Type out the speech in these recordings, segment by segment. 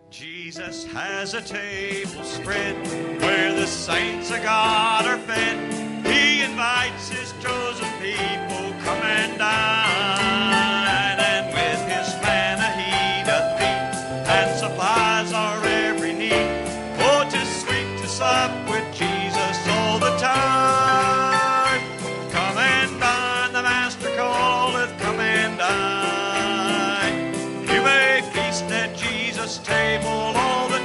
Jesus has a table spread where the saints of God are fed. He invites his chosen people, come and dine, and with his manna he doth feed, and supplies our every need. Oh, 'tis sweet to sup with Jesus all the time. Come and dine, the Master calleth, come and dine. You may feast at Jesus' table all the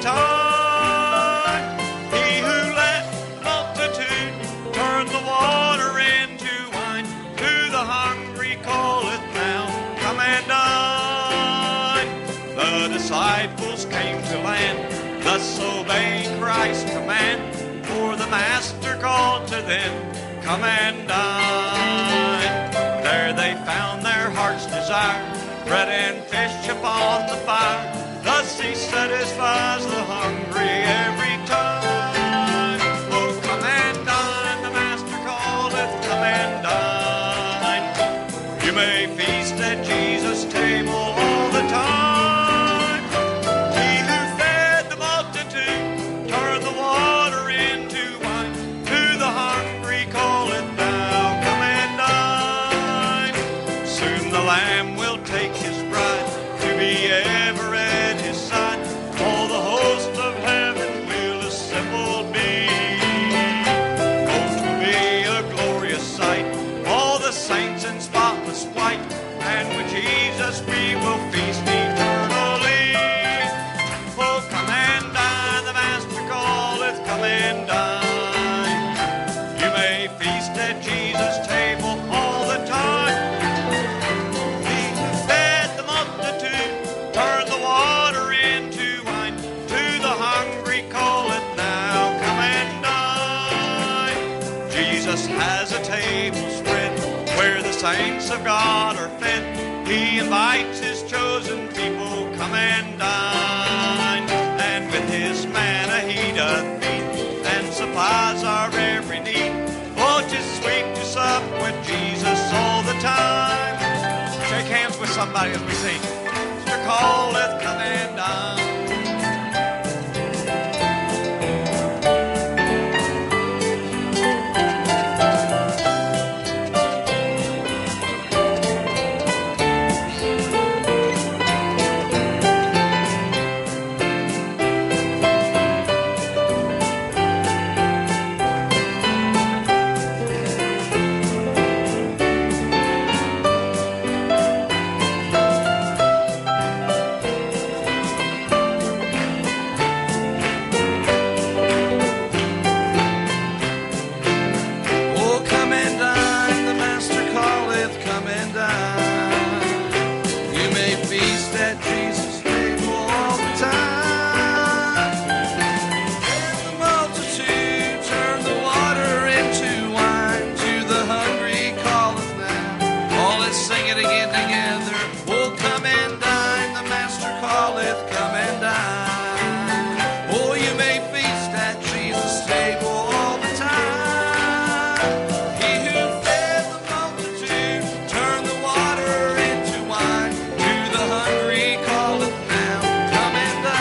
time. He who let multitude turn the water into wine, to the hungry calleth now, come and dine. The disciples came to land, thus obeying Christ's command, for the Master called to them, come and dine. There they found their heart's desire, bread and fish upon the fire. Thus he satisfies the hungry every time. Oh, come and dine, the Master calleth, come and dine. You may feast at Jesus' table all the time. He who fed the multitude turned the water into wine. To the hungry calleth now, come and dine. Soon the Lamb will take his bride to be ever at his side. All the host of heaven will assembled be. Oh, 'twill be a glorious sight, all the saints in spotless white, and with Jesus we will feast eternally. Oh, come and dine, the Master calleth, come and dine. You may feast at Jesus' table all the time. He who fed the multitude turned the water into wine. To the hungry calleth now, come and dine. Jesus has a table spread where the saints of God are fed. He invites his chosen people, come and dine. And with his manna he doth feed, and supplies our every need. Oh, 'tis sweet to sup with Jesus all the time. Shake hands with somebody as we sing. Master calleth, come and dine. Oh, come and dine, the Master calleth, come and dine. You may feast at Jesus' table all the time. And the multitude turn the water into wine. To the hungry calleth now. Oh, let's sing it again together. Oh, come and dine, the Master calleth, come and dine. Oh, you may feast at Jesus' table all the time. He who fed the multitude turned the water into wine. To the hungry calleth now, come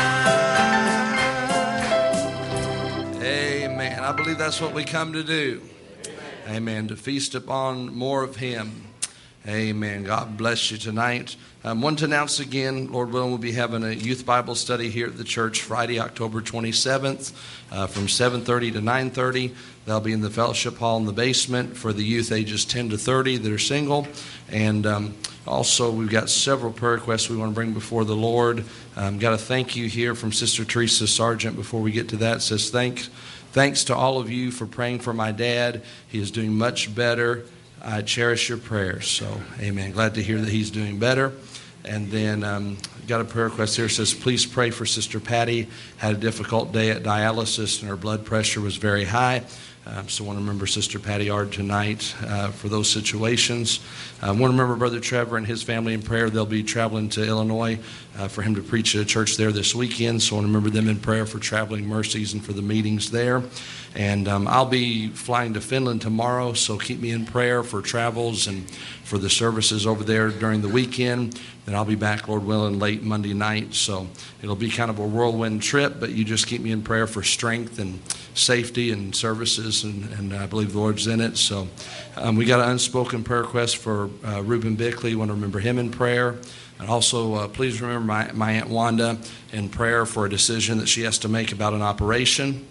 and dine. Amen. I believe that's what we come to do. Amen. To feast upon more of him. Amen. God bless you tonight. One to announce again, Lord willing, we'll be having a youth Bible study here at the church Friday, October 27th from 7:30 to 9:30. That'll be in the fellowship hall in the basement for the youth ages 10 to 30 that are single. And also, we've got several prayer requests we want to bring before the Lord. Got a thank you here from Sister Teresa Sargent before we get to that. It says, thanks to all of you for praying for my dad. He is doing much better. I cherish your prayers. So, amen. Glad to hear that he's doing better. And then got a prayer request here. It says, please pray for Sister Patty. Had a difficult day at dialysis and her blood pressure was very high. So I want to remember Sister Patty Ard tonight for those situations. I want to remember Brother Trevor and his family in prayer. They'll be traveling to Illinois for him to preach at a church there this weekend. So I want to remember them in prayer for traveling mercies and for the meetings there. And I'll be flying to Finland tomorrow, so keep me in prayer for travels and for the services over there during the weekend. Then I'll be back, Lord willing, late Monday night. So it'll be kind of a whirlwind trip, but you just keep me in prayer for strength and safety and services, and I believe the Lord's in it. So we got an unspoken prayer request for Reuben Bickley. You want to remember him in prayer. And also, please remember my Aunt Wanda in prayer for a decision that she has to make about an operation.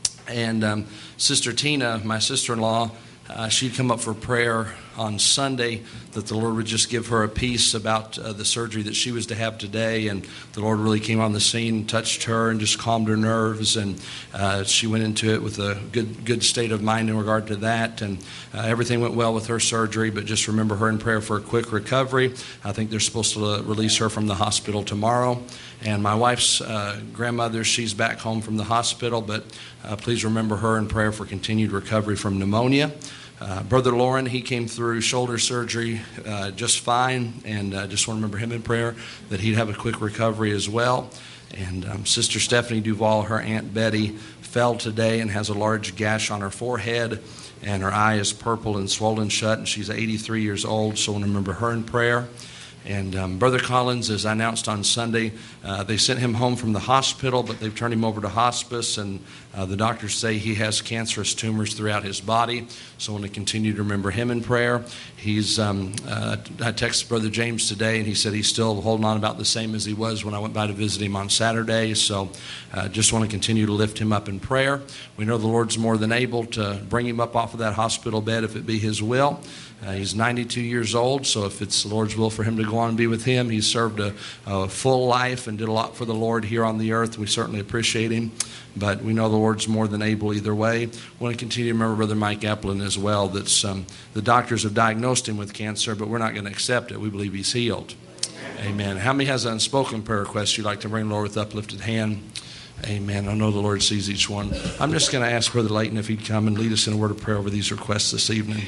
And Sister Tina, my sister-in-law, she'd come up for prayer on Sunday that the Lord would just give her a peace about the surgery that she was to have today. And the Lord really came on the scene, touched her, and just calmed her nerves. And she went into it with a good state of mind in regard to that. And everything went well with her surgery, but just remember her in prayer for a quick recovery. I think they're supposed to release her from the hospital tomorrow. And my wife's grandmother, she's back home from the hospital, but please remember her in prayer for continued recovery from pneumonia. Brother Lauren, he came through shoulder surgery just fine, and just want to remember him in prayer that he'd have a quick recovery as well. And Sister Stephanie Duval, her Aunt Betty, fell today and has a large gash on her forehead, and her eye is purple and swollen shut, and she's 83 years old, so I want to remember her in prayer. And Brother Collins, as I announced on Sunday, they sent him home from the hospital, but they've turned him over to hospice, and the doctors say he has cancerous tumors throughout his body. So I want to continue to remember him in prayer. He's I texted Brother James today, and he said he's still holding on about the same as he was when I went by to visit him on Saturday. So just want to continue to lift him up in prayer. We know the Lord's more than able to bring him up off of that hospital bed if it be his will. He's 92 years old, so if it's the Lord's will for him to go on and be with him, he's served a full life and did a lot for the Lord here on the earth. We certainly appreciate him, but we know the Lord's more than able either way. I want to continue to remember Brother Mike Applin as well. That's the doctors have diagnosed him with cancer, but we're not going to accept it. We believe he's healed. Amen. How many has an unspoken prayer request you'd like to bring the Lord with uplifted hand? Amen. I know the Lord sees each one. I'm just going to ask Brother Layton if he'd come and lead us in a word of prayer over these requests this evening.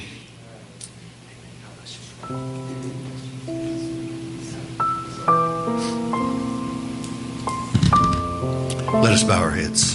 Let us bow our heads.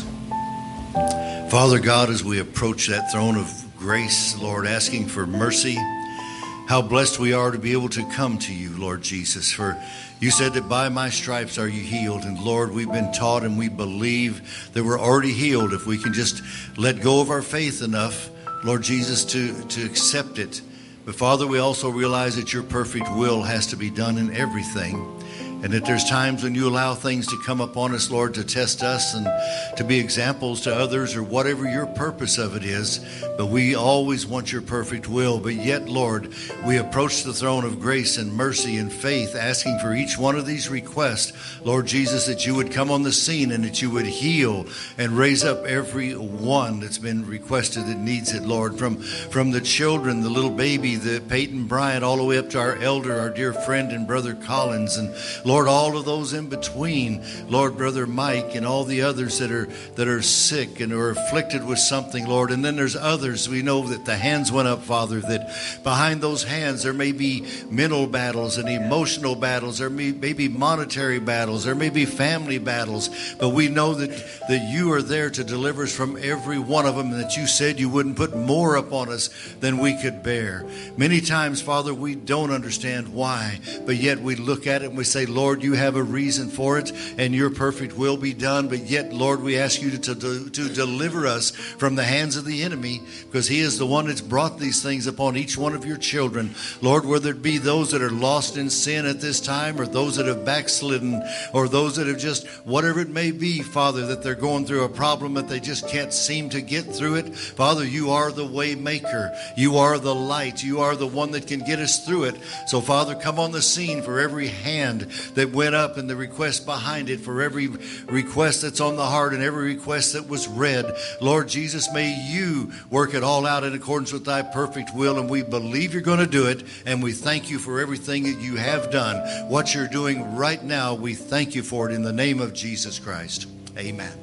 Father God, as we approach that throne of grace, Lord, asking for mercy, how blessed we are to be able to come to you, Lord Jesus. For you said that by my stripes are you healed. And Lord, we've been taught and we believe that we're already healed if we can just let go of our faith enough, Lord Jesus, to accept it. But Father, we also realize that your perfect will has to be done in everything. And that there's times when you allow things to come upon us, Lord, to test us and to be examples to others or whatever your purpose of it is. But we always want your perfect will. But yet, Lord, we approach the throne of grace and mercy and faith, asking for each one of these requests, Lord Jesus, that you would come on the scene and that you would heal and raise up every one that's been requested that needs it, Lord. From the children, the little baby, the Peyton Bryant, all the way up to our elder, our dear friend and Brother Collins, and Lord, all of those in between, Lord, Brother Mike and all the others that are sick and are afflicted with something, Lord. And then there's others. We know that the hands went up, Father, that behind those hands there may be mental battles and emotional battles. There may be monetary battles. There may be family battles. But we know that you are there to deliver us from every one of them, and that you said you wouldn't put more upon us than we could bear. Many times, Father, we don't understand why, but yet we look at it and we say, Lord, you have a reason for it, and your perfect will be done. But yet, Lord, we ask you to deliver us from the hands of the enemy, because he is the one that's brought these things upon each one of your children. Lord, whether it be those that are lost in sin at this time, or those that have backslidden, or those that have just, whatever it may be, Father, that they're going through a problem that they just can't seem to get through it. Father, you are the way maker. You are the light. You are the one that can get us through it. So, Father, come on the scene for every hand that went up and the request behind it, for every request that's on the heart and every request that was read. Lord Jesus, may you work it all out in accordance with thy perfect will, and we believe you're going to do it, and we thank you for everything that you have done. What you're doing right now, we thank you for it in the name of Jesus Christ. Amen.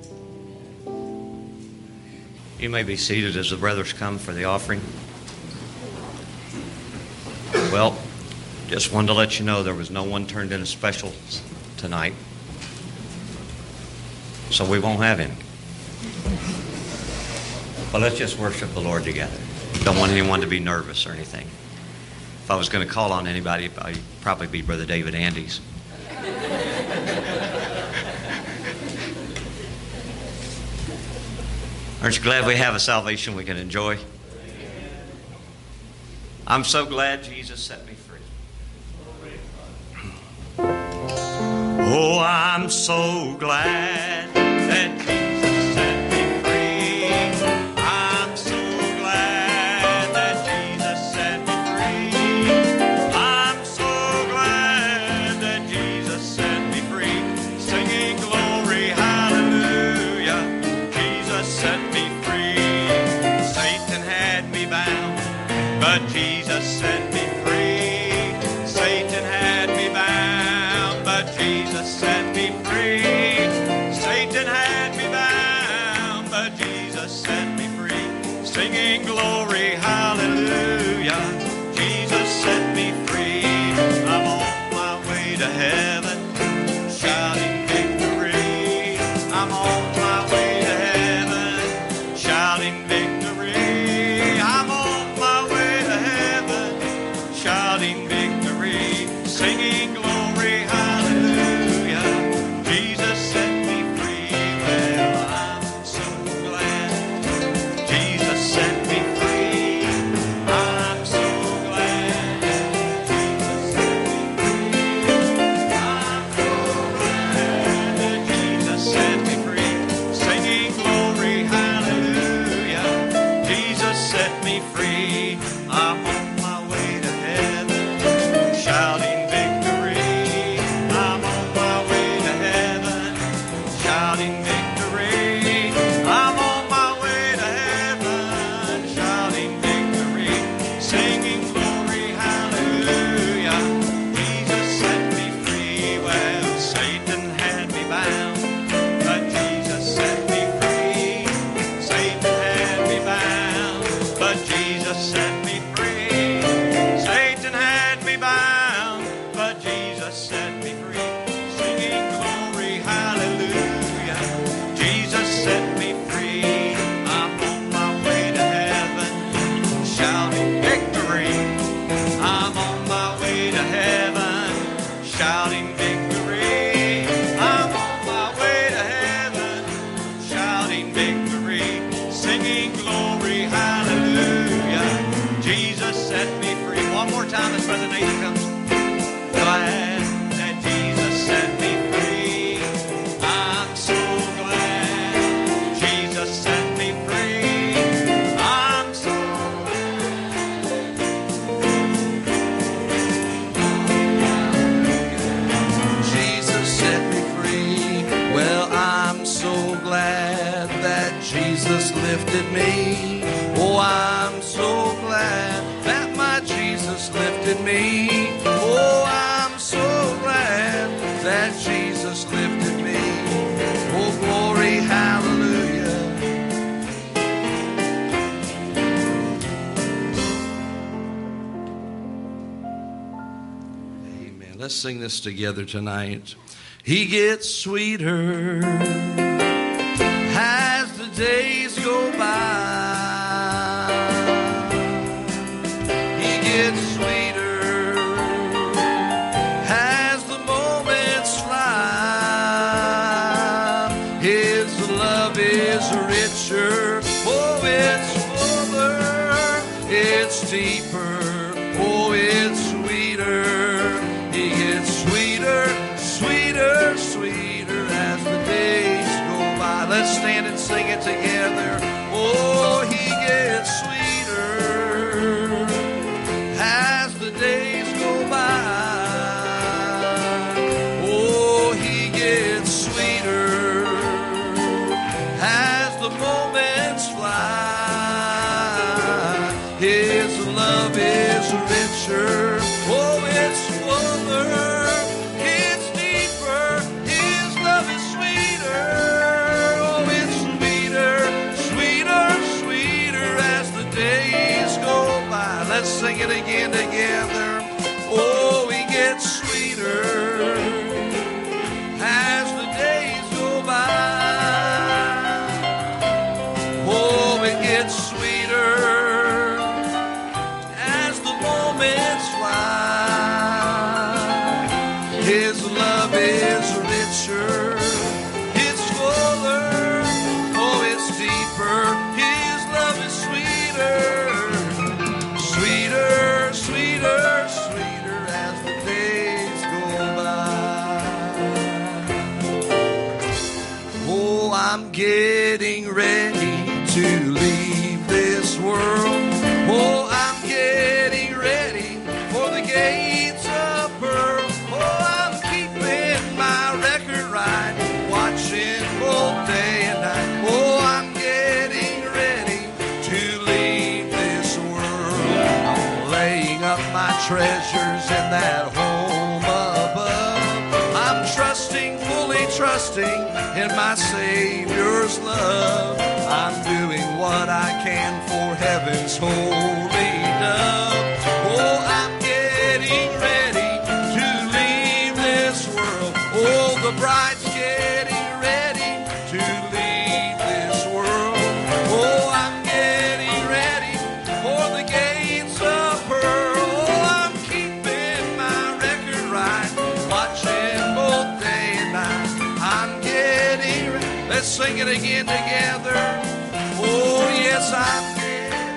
You may be seated as the brothers come for the offering. Well, just wanted to let you know there was no one turned in a special tonight, so we won't have any. But let's just worship the Lord together. Don't want anyone to be nervous or anything. If I was going to call on anybody, probably be Brother David Andes. Aren't you glad we have a salvation we can enjoy? I'm so glad Jesus set me free. Oh, I'm so glad that Jesus set me free. I'm so glad that Jesus set me free. I'm so glad that Jesus set me free. Singing glory, hallelujah. Jesus set me free. Satan had me bound, but Jesus set me free. Satan had me bound, but Jesus set me free. Satan had me bound, but Jesus set me free. Singing glory, hallelujah. Jesus set me free. I'm on my way to heaven, shouting victory. I'm on my way to heaven, shouting victory. I'm on my way to heaven, shouting victory. Singing glory, hallelujah. Jesus set me free. Well, I'm so glad Jesus set me free. I'm so glad Jesus set me free. I'm so glad that Jesus set me free. Singing glory, hallelujah. Jesus set me free. I'm on my way to heaven, shouting victory. I'm on my way to heaven, shouting victory. I'm on my way to heaven, shouting victory. Singing glory, hallelujah. Jesus set me free. Well, Satan had me bound, but Jesus set me free. Satan had me bound, but Jesus set me free. Satan had me bound, but Jesus set me free. Singing glory, hallelujah. Jesus set me free. I'm on my way to heaven, shouting victory. I'm on my way to heaven, shouting victory. I'm on my way to heaven, shouting victory. Singing glory, hallelujah. Jesus set me free. One more time as Brother Nathan comes. Glad that Jesus set me free. I'm so glad Jesus set me free. I'm so Jesus set me free. Well, I'm so glad that Jesus lifted me. Oh, I'm so glad that my Jesus lifted me. Oh, I'm so glad that Jesus lifted me. Oh, glory, hallelujah. Amen. Let's sing this together tonight. He gets sweeter as the days go by. He gets sweeter as the moments fly. His love is richer, oh, it's fuller, it's deeper, oh, it's sweeter. He gets sweeter, sweeter, sweeter as the days go by. Let's stand and sing it together. Oh, he gets sweeter as the days go by. Oh, he gets sweeter as the moments fly. His love is richer, oh, it's fuller, it's deeper. His love is sweeter, oh, it's sweeter, sweeter, sweeter as the days go by. Let's sing it again together. Oh, he gets sweeter as the days go by. Oh, it gets sweeter as the moments fly. I'm getting ready to leave this world. Oh, I'm getting ready for the gates of pearl. Oh, I'm keeping my record right, watching both day and night. Oh, I'm getting ready to leave this world. I'm laying up my treasures in that home above. I'm trusting, fully trusting in my Savior's love. I'm doing what I can for heaven's holy dove. Oh, I'm getting ready to leave this world. Oh, the bride's getting ready to leave this world. Oh, I'm getting ready for the gates of pearl. Oh, I'm keeping my record right, watching both day and night. I'm getting ready. Let's sing it again together. Oh, yes, I'm getting.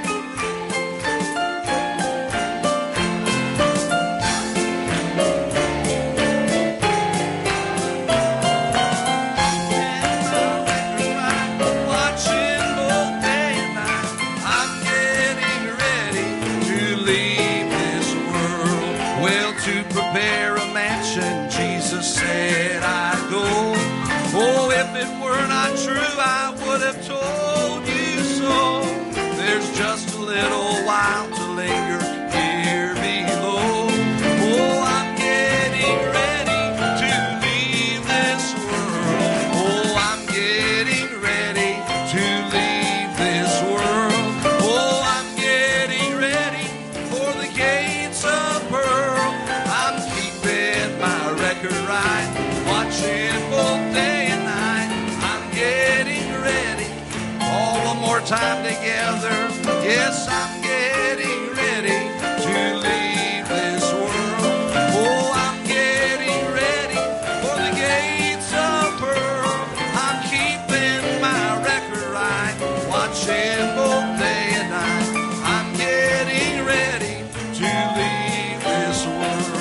Prepare a mansion, Jesus said I'd go. Oh, if it were not true, I would have told you so. There's just a little while to linger here below. Oh, I'm getting ready to leave this world. Oh, I'm getting ready to leave this world. Oh, I'm getting ready for the gates of pearl. Right, watching both day and night. I'm getting ready. All one more time together. Yes, I'm getting ready to leave this world. Oh, I'm getting ready for the gates of pearl. I'm keeping my record right, watching both day and night. I'm getting ready to leave this world.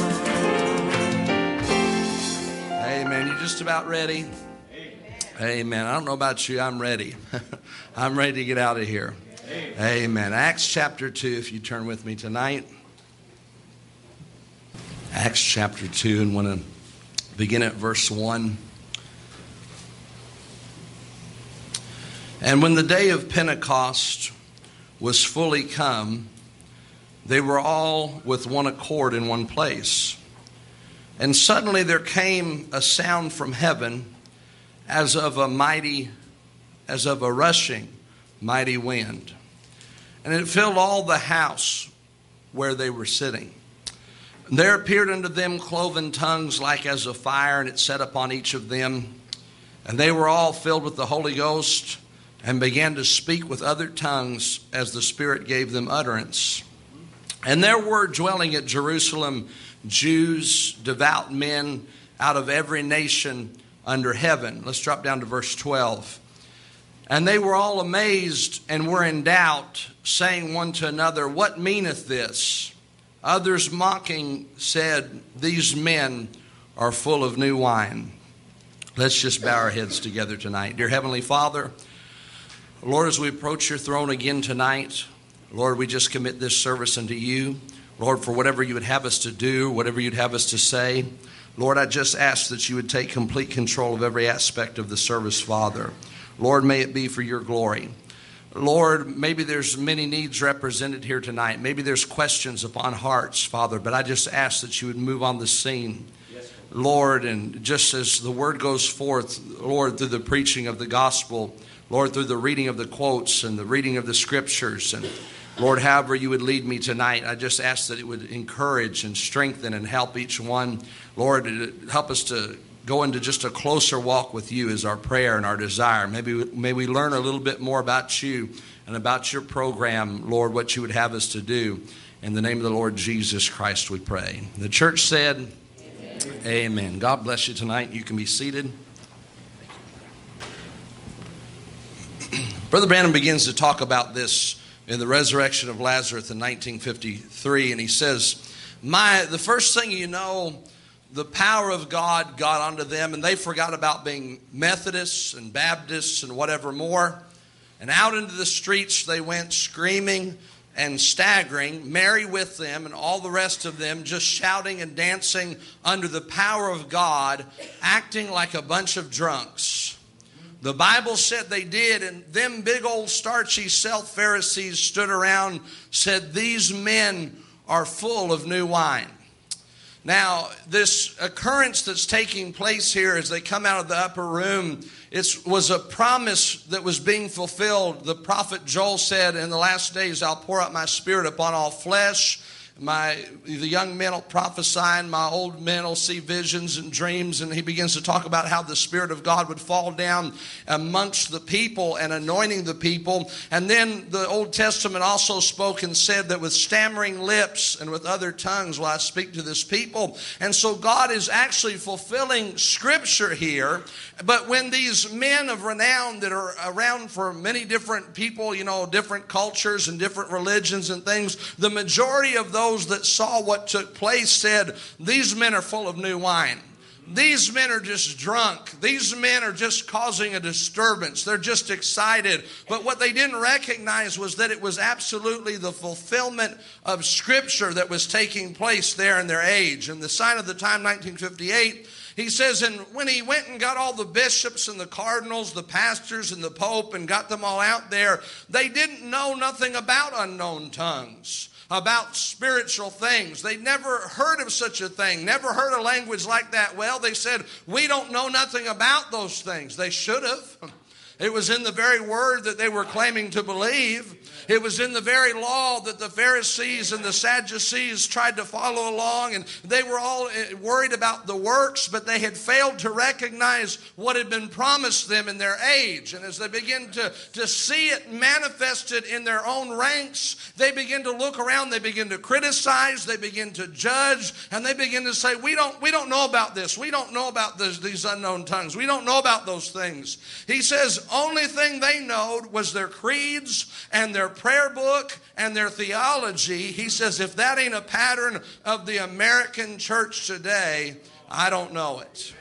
Amen. You just about ready? Amen. I don't know about you. I'm ready. I'm ready to get out of here. Amen. Acts chapter 2, if you turn with me tonight. Acts chapter 2, and want to begin at verse 1. And when the day of Pentecost was fully come, they were all with one accord in one place. And suddenly there came a sound from heaven as of a rushing mighty wind. And it filled all the house where they were sitting. And there appeared unto them cloven tongues like as of fire, and it sat upon each of them. And they were all filled with the Holy Ghost, and began to speak with other tongues as the Spirit gave them utterance. And there were dwelling at Jerusalem Jews, devout men out of every nation under heaven. Let's drop down to verse 12. And they were all amazed and were in doubt, saying one to another, What meaneth this? Others mocking said, These men are full of new wine. Let's just bow our heads together tonight. Dear Heavenly Father, Lord, as we approach your throne again tonight, Lord, we just commit this service unto you. Lord, for whatever you would have us to do, whatever you'd have us to say, Lord, I just ask that you would take complete control of every aspect of the service, Father. Lord, may it be for your glory. Lord, maybe there's many needs represented here tonight. Maybe there's questions upon hearts, Father, but I just ask that you would move on the scene. Yes, Lord, and just as the word goes forth, Lord, through the preaching of the gospel, Lord, through the reading of the quotes and the reading of the scriptures, and Lord, however you would lead me tonight, I just ask that it would encourage and strengthen and help each one. Lord, help us to go into just a closer walk with you is our prayer and our desire. May we learn a little bit more about you and about your program, Lord, what you would have us to do. In the name of the Lord Jesus Christ we pray. The church said, Amen. Amen. God bless you tonight. You can be seated. Brother Branham begins to talk about this in the resurrection of Lazarus in 1953, and he says, the first thing you know, the power of God got onto them, and they forgot about being Methodists and Baptists and whatever more. And out into the streets they went, screaming and staggering, Mary with them and all the rest of them just shouting and dancing under the power of God, acting like a bunch of drunks. The Bible said they did, and them big old starchy self-Pharisees stood around, said, "These men are full of new wine." Now, this occurrence that's taking place here as they come out of the upper room, it was a promise that was being fulfilled. The prophet Joel said, "In the last days I'll pour out my spirit upon all flesh. The young men will prophesy, and my old men will see visions and dreams." And he begins to talk about how the Spirit of God would fall down amongst the people and anointing the people. And then the Old Testament also spoke and said that with stammering lips and with other tongues will I speak to this people. And so God is actually fulfilling Scripture here. But when these men of renown that are around for many different people, different cultures and different religions and things, the majority of those that saw what took place said, "These men are full of new wine. These men are just drunk. These men are just causing a disturbance. They're just excited." But what they didn't recognize was that it was absolutely the fulfillment of Scripture that was taking place there in their age. And the sign of the time, 1958, he says, and when he went and got all the bishops and the cardinals, the pastors and the pope, and got them all out there, they didn't know nothing about unknown tongues, about spiritual things. They'd never heard of such a thing, never heard a language like that. Well, they said, "We don't know nothing about those things." They should have. It was in the very word that they were claiming to believe. It was in the very law that the Pharisees and the Sadducees tried to follow along, and they were all worried about the works, but they had failed to recognize what had been promised them in their age. And as they begin to see it manifested in their own ranks, they begin to look around, they begin to criticize, they begin to judge, and they begin to say, we don't know about this. We don't know about these unknown tongues. We don't know about those things. He says, only thing they knowed was their creeds and their prayer book and their theology. He says, if that ain't a pattern of the American church today, I don't know it.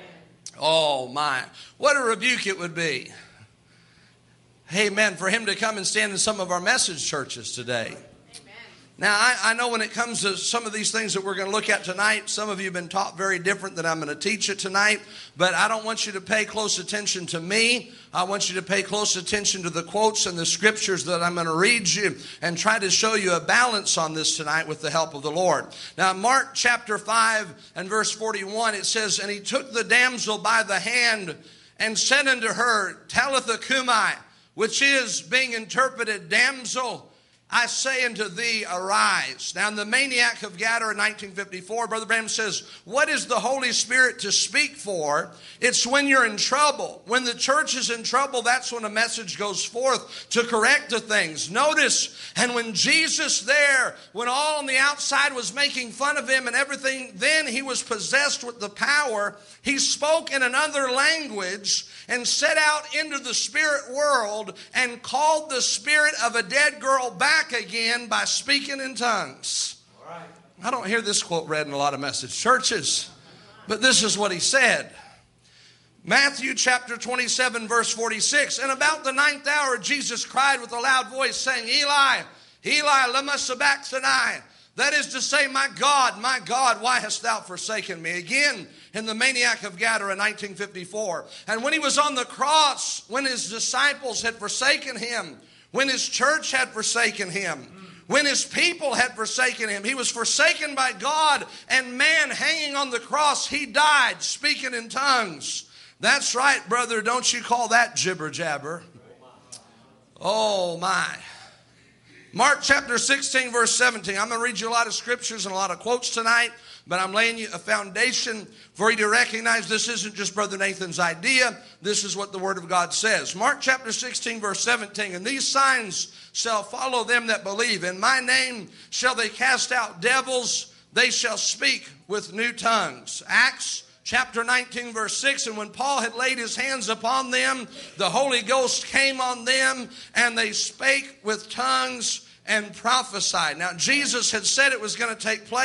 Oh my, what a rebuke it would be. Amen. For him to come and stand in some of our message churches today. Now, I know when it comes to some of these things that we're going to look at tonight, some of you have been taught very different than I'm going to teach it tonight, but I don't want you to pay close attention to me. I want you to pay close attention to the quotes and the scriptures that I'm going to read you and try to show you a balance on this tonight with the help of the Lord. Now, Mark chapter 5 and verse 41, it says, "And he took the damsel by the hand and said unto her, Talitha cumi," which is, being interpreted, "Damsel, I say unto thee, arise." Now, in the Maniac of Gadara in 1954, Brother Branham says, what is the Holy Spirit to speak for? It's when you're in trouble. When the church is in trouble, that's when a message goes forth to correct the things. Notice, and when Jesus there, when all on the outside was making fun of him and everything, then he was possessed with the power. He spoke in another language and set out into the spirit world and called the spirit of a dead girl back again by speaking in tongues. All right. I don't hear this quote read in a lot of message churches, but this is what he said. Matthew chapter 27 verse 46, "And about the 9th hour Jesus cried with a loud voice, saying, Eli, Eli, lema sabachthani." That is to say, my God, why hast thou forsaken me? Again, in the Maniac of Gadara, 1954. And when he was on the cross, when his disciples had forsaken him, when his church had forsaken him, when his people had forsaken him, he was forsaken by God and man hanging on the cross. He died speaking in tongues. That's right, brother. Don't you call that jibber jabber. Oh, my. Mark chapter 16, verse 17. I'm going to read you a lot of scriptures and a lot of quotes tonight, but I'm laying you a foundation for you to recognize this isn't just Brother Nathan's idea. This is what the Word of God says. Mark chapter 16, verse 17. "And these signs shall follow them that believe. In my name shall they cast out devils. They shall speak with new tongues." Acts chapter 19, verse 6, "And when Paul had laid his hands upon them, the Holy Ghost came on them, and they spake with tongues and prophesied." Now, Jesus had said it was going to take place,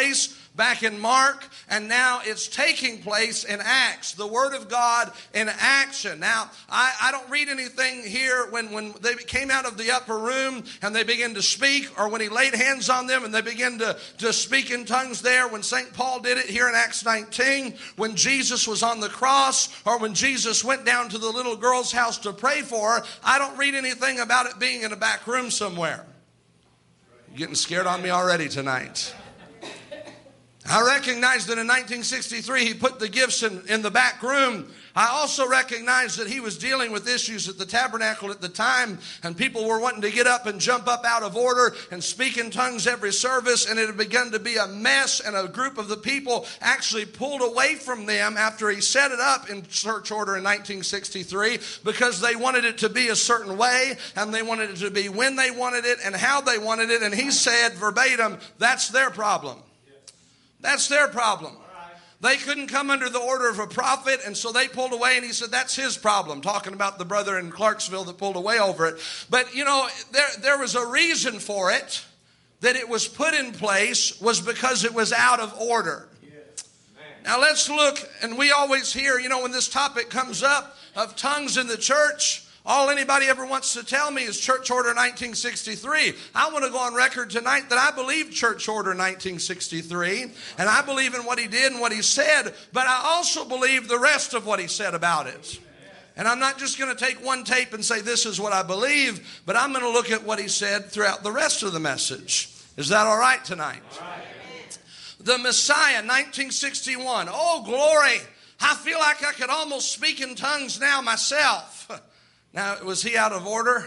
back in Mark, and now it's taking place in Acts. The Word of God in action. Now, I don't read anything here when they came out of the upper room and they began to speak, or when he laid hands on them and they began to speak in tongues there, when St. Paul did it here in Acts 19, when Jesus was on the cross, or when Jesus went down to the little girl's house to pray for her. I don't read anything about it being in a back room somewhere. You're getting scared on me already tonight. I recognize that in 1963 he put the gifts in the back room. I also recognize that he was dealing with issues at the tabernacle at the time, and people were wanting to get up and jump up out of order and speak in tongues every service, and it had begun to be a mess, and a group of the people actually pulled away from them after he set it up in church order in 1963, because they wanted it to be a certain way, and they wanted it to be when they wanted it and how they wanted it, and he said verbatim, that's their problem. That's their problem. They couldn't come under the order of a prophet, and so they pulled away, and he said that's his problem, talking about the brother in Clarksville that pulled away over it. But, you know, there was a reason for it, that it was put in place, was because it was out of order. Now let's look, and we always hear, you know, when this topic comes up of tongues in the church, all anybody ever wants to tell me is Church Order 1963. I want to go on record tonight that I believe Church Order 1963, and I believe in what he did and what he said, but I also believe the rest of what he said about it. And I'm not just going to take one tape and say this is what I believe, but I'm going to look at what he said throughout the rest of the message. Is that all right tonight? All right. The Messiah, 1961. Oh, glory. I feel like I could almost speak in tongues now myself. Now, was he out of order?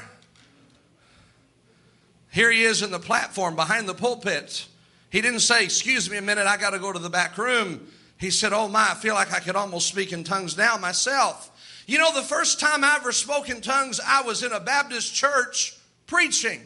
Here he is in the platform behind the pulpit. He didn't say, excuse me a minute, I got to go to the back room. He said, oh my, I feel like I could almost speak in tongues now myself. You know, the first time I ever spoke in tongues, I was in a Baptist church preaching.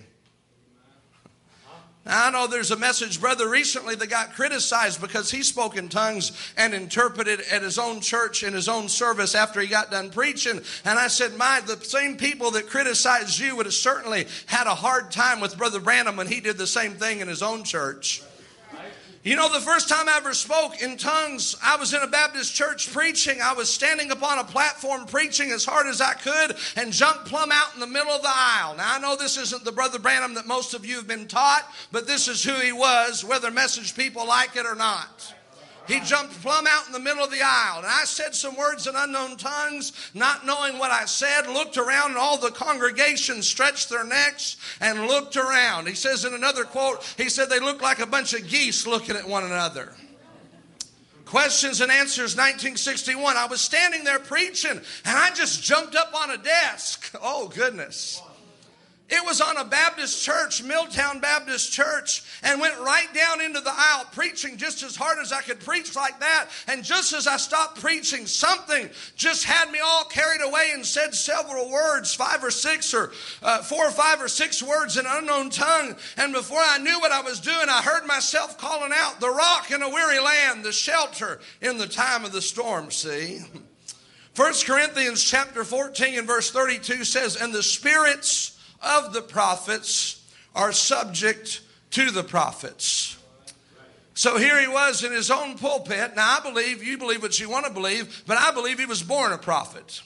Now, I know there's a message brother recently that got criticized because he spoke in tongues and interpreted at his own church in his own service after he got done preaching. And I said, the same people that criticized you would have certainly had a hard time with Brother Branham when he did the same thing in his own church. You know, the first time I ever spoke in tongues, I was in a Baptist church preaching. I was standing upon a platform preaching as hard as I could and jumped plumb out in the middle of the aisle. Now, I know this isn't the Brother Branham that most of you have been taught, but this is who he was, whether message people like it or not. He jumped plumb out in the middle of the aisle. And I said some words in unknown tongues, not knowing what I said, looked around, and all the congregation stretched their necks and looked around. He says in another quote, he said they looked like a bunch of geese looking at one another. Questions and Answers, 1961. I was standing there preaching, and I just jumped up on a desk. Oh, goodness. It was on a Baptist church, Milltown Baptist Church, and went right down into the aisle preaching just as hard as I could preach like that. And just as I stopped preaching, something just had me all carried away and said several words, 5 or 6 or 4 or 5 or 6 words in unknown tongue. And before I knew what I was doing, I heard myself calling out, the rock in a weary land, the shelter in the time of the storm, see? 1 Corinthians chapter 14 and verse 32 says, and the spirits of the prophets are subject to the prophets. So here he was in his own pulpit. Now I believe, you believe what you want to believe, but I believe he was born a prophet.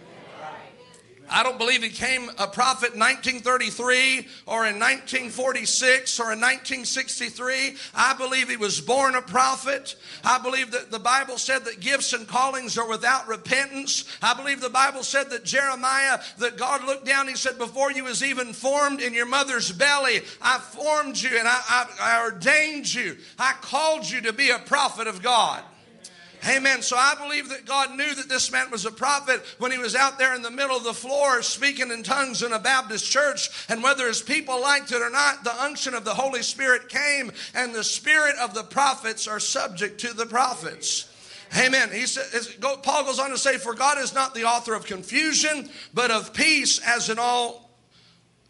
I don't believe he came a prophet in 1933 or in 1946 or in 1963. I believe he was born a prophet. I believe that the Bible said that gifts and callings are without repentance. I believe the Bible said that Jeremiah, that God looked down, he said, before you was even formed in your mother's belly, I formed you and I ordained you. I called you to be a prophet of God. Amen. So I believe that God knew that this man was a prophet when he was out there in the middle of the floor speaking in tongues in a Baptist church. And whether his people liked it or not, the unction of the Holy Spirit came, and the spirit of the prophets are subject to the prophets. Amen. Paul goes on to say, for God is not the author of confusion, but of peace, as in all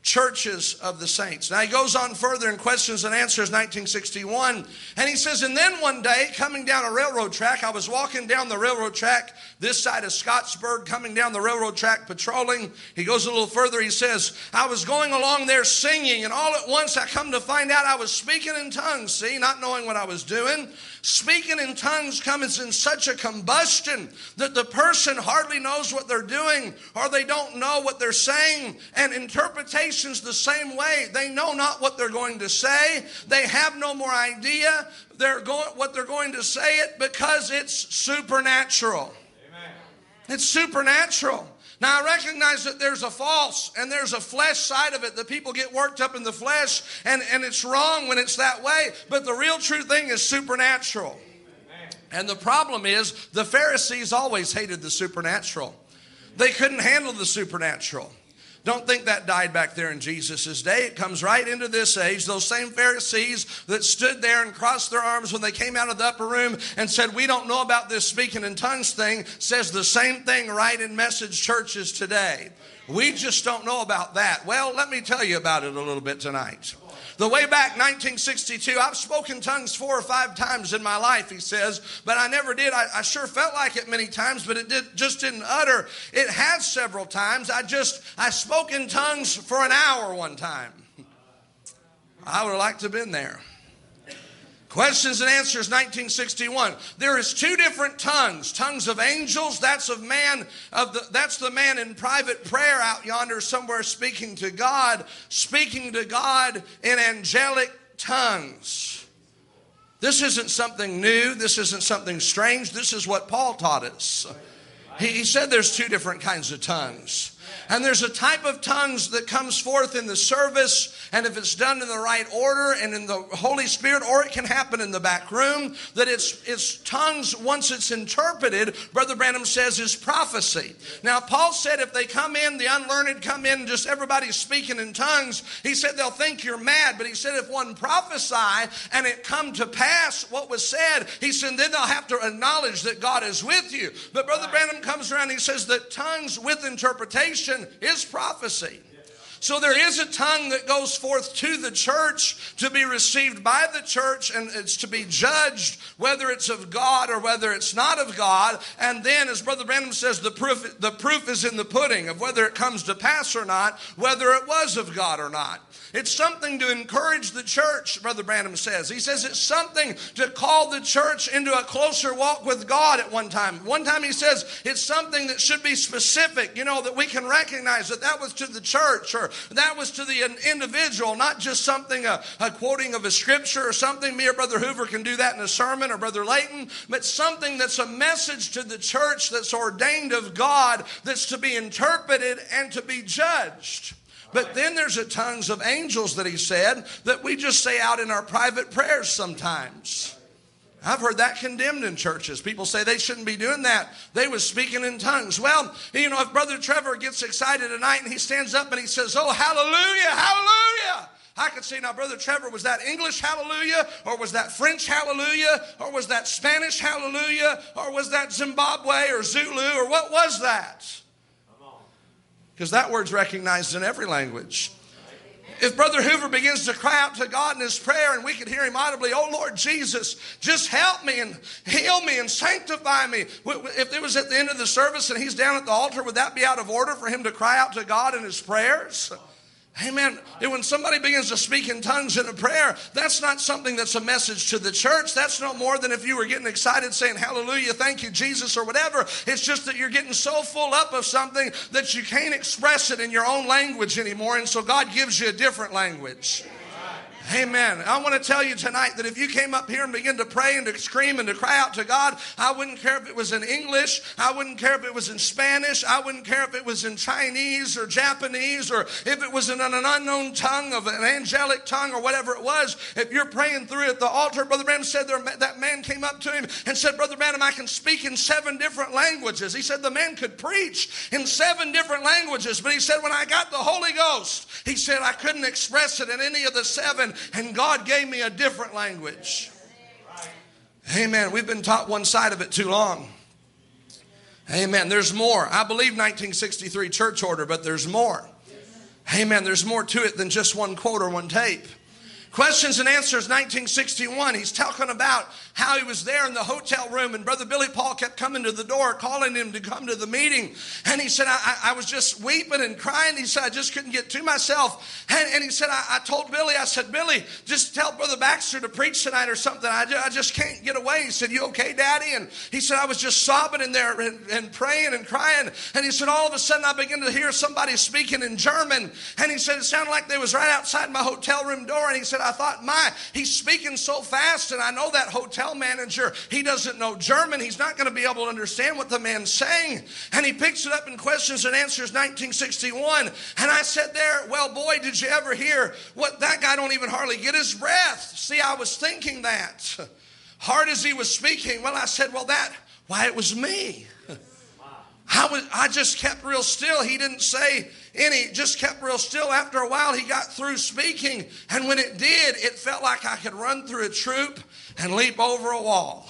churches of the saints. Now he goes on further in Questions and Answers 1961, and he says, and then one day, coming down a railroad track, I was walking down the railroad track this side of Scottsburg, coming down the railroad track patrolling. He goes a little further, he says, I was going along there singing, and all at once I come to find out I was speaking in tongues, see, not knowing what I was doing. Speaking in tongues comes in such a combustion that the person hardly knows what they're doing, or they don't know what they're saying. And interpretation's the same way. They know not what they're going to say. They have no more idea what they're going to say it, because it's supernatural. Amen. It's supernatural. Now, I recognize that there's a false and there's a flesh side of it, that people get worked up in the flesh, and it's wrong when it's that way. But the real true thing is supernatural. And the problem is, the Pharisees always hated the supernatural. They couldn't handle the supernatural. Don't think that died back there in Jesus' day. It comes right into this age. Those same Pharisees that stood there and crossed their arms when they came out of the upper room and said, we don't know about this speaking in tongues thing, says the same thing right in message churches today. We just don't know about that. Well, let me tell you about it a little bit tonight. The way back 1962, I've spoken tongues 4 or 5 times in my life, he says, but I never did. I sure felt like it many times, but it just didn't utter. It has several times. I spoke in tongues for an hour one time. I would have liked to have been there. Questions and Answers 1961. There is 2 different tongues. Tongues of angels, that's the man in private prayer out yonder somewhere speaking to God in angelic tongues. This isn't something new. This isn't something strange. This is what Paul taught us. He said there's 2 different kinds of tongues. And there's a type of tongues that comes forth in the service, and if it's done in the right order and in the Holy Spirit, or it can happen in the back room, that it's tongues, once it's interpreted, Brother Branham says, is prophecy. Now, Paul said if they come in, the unlearned come in, just everybody's speaking in tongues, he said they'll think you're mad. But he said if one prophesy and it come to pass what was said, he said then they'll have to acknowledge that God is with you. But Brother Branham comes around and he says that tongues with interpretation is prophecy. So there is a tongue that goes forth to the church to be received by the church, and it's to be judged whether it's of God or whether it's not of God. And then, as Brother Branham says, the proof is in the pudding of whether it comes to pass or not, whether it was of God or not. It's something to encourage the church, Brother Branham says. He says it's something to call the church into a closer walk with God at one time. One time he says it's something that should be specific, that we can recognize that was to the church or that was to the individual, not just something, a quoting of a scripture or something. Me or Brother Hoover can do that in a sermon, or Brother Layton, but something that's a message to the church that's ordained of God, that's to be interpreted and to be judged. But then there's the tongues of angels that he said that we just say out in our private prayers sometimes. I've heard that condemned in churches. People say they shouldn't be doing that. They was speaking in tongues. Well, if Brother Trevor gets excited tonight and he stands up and he says, oh, hallelujah, hallelujah. I could say, now, Brother Trevor, was that English hallelujah? Or was that French hallelujah? Or was that Spanish hallelujah? Or was that Zimbabwe or Zulu? Or what was that? Because that word's recognized in every language. If Brother Hoover begins to cry out to God in his prayer and we could hear him audibly, oh Lord Jesus, just help me and heal me and sanctify me. If it was at the end of the service and he's down at the altar, would that be out of order for him to cry out to God in his prayers? Amen. And when somebody begins to speak in tongues in a prayer, that's not something that's a message to the church. That's no more than if you were getting excited saying, hallelujah, thank you, Jesus, or whatever. It's just that you're getting so full up of something that you can't express it in your own language anymore. And so God gives you a different language. Amen. I want to tell you tonight that if you came up here and began to pray and to scream and to cry out to God, I wouldn't care if it was in English. I wouldn't care if it was in Spanish. I wouldn't care if it was in Chinese or Japanese, or if it was in an unknown tongue of an angelic tongue or whatever it was. If you're praying through at the altar, Brother Branham said that man came up to him and said, Brother Branham, I can speak in 7 different languages. He said the man could preach in 7 different languages, but he said when I got the Holy Ghost, he said I couldn't express it in any of the 7. And God gave me a different language. Amen. We've been taught one side of it too long. Amen. There's more. I believe 1963 church order, but there's more. Amen. There's more to it than just one quote or one tape. Questions and Answers, 1961. He's talking about how he was there in the hotel room and Brother Billy Paul kept coming to the door, calling him to come to the meeting. And he said, I was just weeping and crying. He said, I just couldn't get to myself. And he said, I told Billy, I said, Billy, just tell Brother Baxter to preach tonight or something. I just can't get away. He said, you okay, Daddy? And he said, I was just sobbing in there and praying and crying. And he said, all of a sudden I began to hear somebody speaking in German. And he said, it sounded like they was right outside my hotel room door. And he said, I thought, he's speaking so fast, and I know that hotel manager, he doesn't know German. He's not going to be able to understand what the man's saying. And he picks it up in Questions and Answers, 1961. And I said there, well, boy, did you ever hear what that guy don't even hardly get his breath. See, I was thinking that. Hard as he was speaking. Well, I said, well, why, it was me. I just kept real still. He didn't say any, just kept real still. After a while, he got through speaking. And when it did, it felt like I could run through a troop and leap over a wall.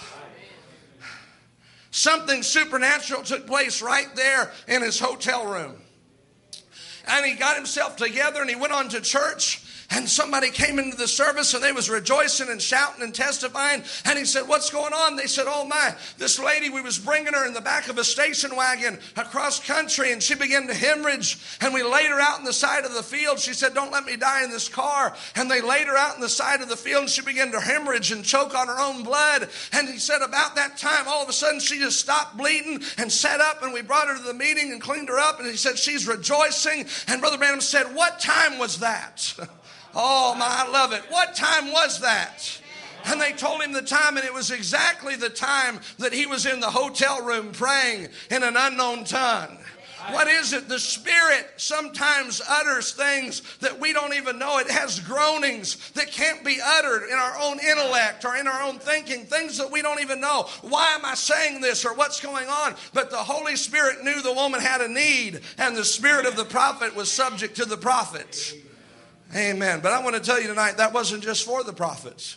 Something supernatural took place right there in his hotel room. And he got himself together and he went on to church. And somebody came into the service and they was rejoicing and shouting and testifying. And he said, what's going on? They said, oh my, this lady, we was bringing her in the back of a station wagon across country and she began to hemorrhage. And we laid her out in the side of the field. She said, don't let me die in this car. And they laid her out in the side of the field and she began to hemorrhage and choke on her own blood. And he said about that time, all of a sudden she just stopped bleeding and sat up and we brought her to the meeting and cleaned her up. And he said, she's rejoicing. And Brother Branham said, what time was that? Oh, my, I love it. What time was that? And they told him the time, and it was exactly the time that he was in the hotel room praying in an unknown tongue. What is it? The Spirit sometimes utters things that we don't even know. It has groanings that can't be uttered in our own intellect or in our own thinking, things that we don't even know. Why am I saying this or what's going on? But the Holy Spirit knew the woman had a need, and the spirit of the prophet was subject to the prophets. Amen. But I want to tell you tonight, that wasn't just for the prophets.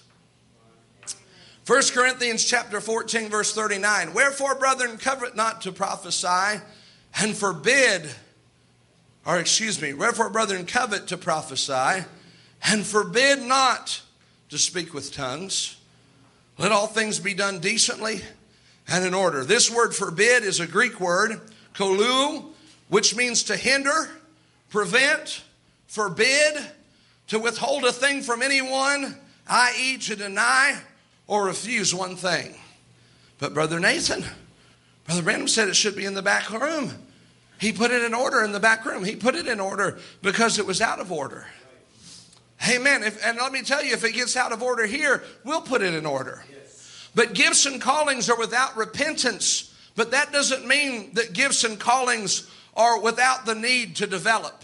1 Corinthians chapter 14, verse 39. Wherefore, brethren, covet not to prophesy, and wherefore, brethren, covet to prophesy, and forbid not to speak with tongues. Let all things be done decently and in order. This word forbid is a Greek word, kolou, which means to hinder, prevent, forbid, to withhold a thing from anyone, i.e. to deny or refuse one thing. But Brother Branham said it should be in the back room. He put it in order in the back room. He put it in order because it was out of order. Amen. And let me tell you, if it gets out of order here, we'll put it in order. But gifts and callings are without repentance. But that doesn't mean that gifts and callings are without the need to develop.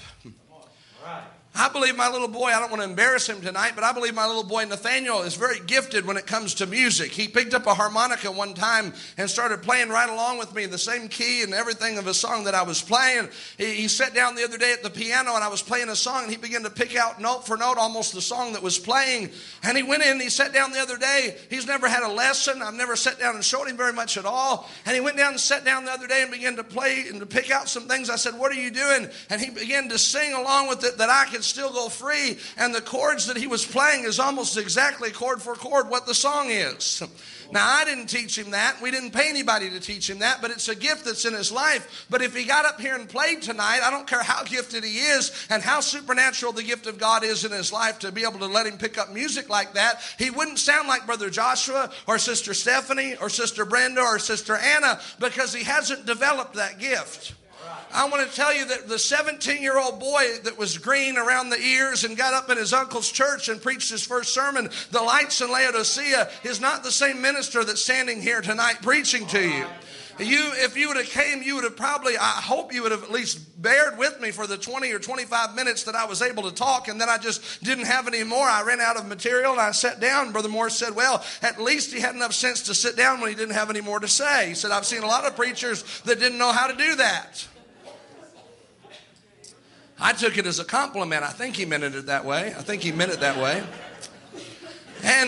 I believe my little boy, I don't want to embarrass him tonight, but I believe my little boy Nathaniel is very gifted when it comes to music. He picked up a harmonica one time and started playing right along with me, the same key and everything of a song that I was playing. He sat down the other day at the piano and I was playing a song and he began to pick out note for note almost the song that was playing. And he went in and he sat down the other day. He's never had a lesson. I've never sat down and showed him very much at all. And he went down and sat down the other day and began to play and to pick out some things. I said, what are you doing? And he began to sing along with it that I could still go free, and the chords that he was playing is almost exactly chord for chord what the song is. Now, I didn't teach him that. We didn't pay anybody to teach him that, but it's a gift that's in his life. But if he got up here and played tonight, I don't care how gifted he is and how supernatural the gift of God is in his life to be able to let him pick up music like that, he wouldn't sound like Brother Joshua or Sister Stephanie or Sister Brenda or Sister Anna because he hasn't developed that gift. I want to tell you that the 17-year-old boy that was green around the ears and got up in his uncle's church and preached his first sermon, the lights in Laodicea, is not the same minister that's standing here tonight preaching to you. If you would have came, you would have probably, I hope you would have at least bared with me for the 20 or 25 minutes that I was able to talk, and then I just didn't have any more. I ran out of material and I sat down. Brother Morris said, well, at least he had enough sense to sit down when he didn't have any more to say. He said, I've seen a lot of preachers that didn't know how to do that. I took it as a compliment. I think he meant it that way. And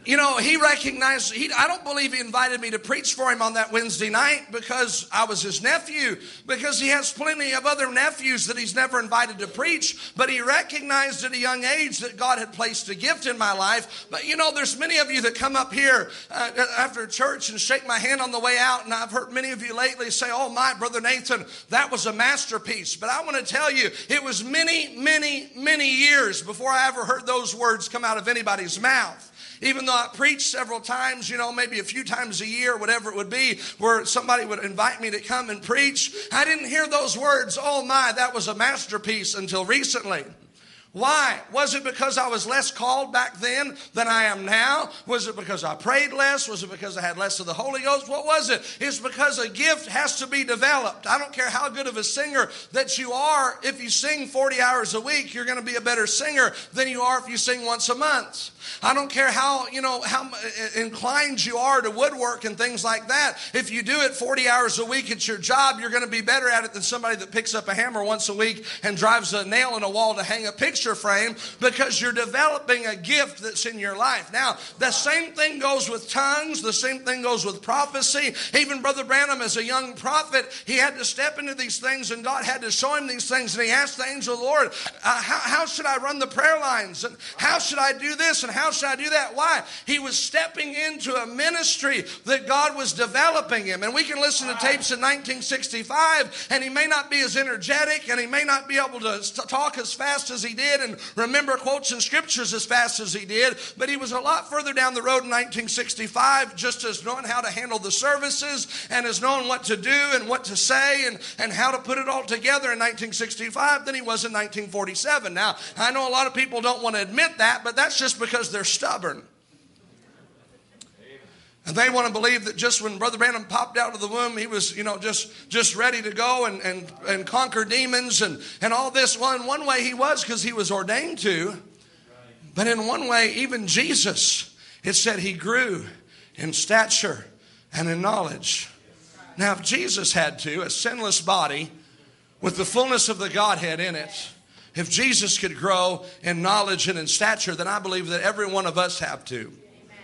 You know, he recognized, I don't believe he invited me to preach for him on that Wednesday night because I was his nephew, because he has plenty of other nephews that he's never invited to preach, but he recognized at a young age that God had placed a gift in my life. But you know, there's many of you that come up here after church and shake my hand on the way out, and I've heard many of you lately say, oh my, Brother Nathan, that was a masterpiece. But I want to tell you, it was many, many, many years before I ever heard those words come out of anybody's mouth. Even though I preached several times, you know, maybe a few times a year, whatever it would be, where somebody would invite me to come and preach, I didn't hear those words, oh my, that was a masterpiece, until recently. Why? Was it because I was less called back then than I am now? Was it because I prayed less? Was it because I had less of the Holy Ghost? What was it? It's because a gift has to be developed. I don't care how good of a singer that you are. If you sing 40 hours a week, you're going to be a better singer than you are if you sing once a month. I don't care how inclined you are to woodwork and things like that. If you do it 40 hours a week at your job, you're going to be better at it than somebody that picks up a hammer once a week and drives a nail in a wall to hang a picture frame, because you're developing a gift that's in your life. Now, the same thing goes with tongues. The same thing goes with prophecy. Even Brother Branham, as a young prophet, he had to step into these things, and God had to show him these things. And he asked the angel of the Lord, how should I run the prayer lines? And how should I do this? And how should I do that? Why? He was stepping into a ministry that God was developing him. And we can listen to tapes in 1965, and he may not be as energetic, and he may not be able to talk as fast as he did and remember quotes and scriptures as fast as he did, but he was a lot further down the road in 1965, just as knowing how to handle the services and as knowing what to do and what to say and how to put it all together in 1965 than he was in 1947. Now, I know a lot of people don't want to admit that, but that's just because they're stubborn. And they want to believe that just when Brother Branham popped out of the womb, he was, just ready to go and conquer demons and all this. Well, in one way he was, because he was ordained to. But in one way, even Jesus, it said he grew in stature and in knowledge. Now, if Jesus had to, a sinless body with the fullness of the Godhead in it, if Jesus could grow in knowledge and in stature, then I believe that every one of us have to.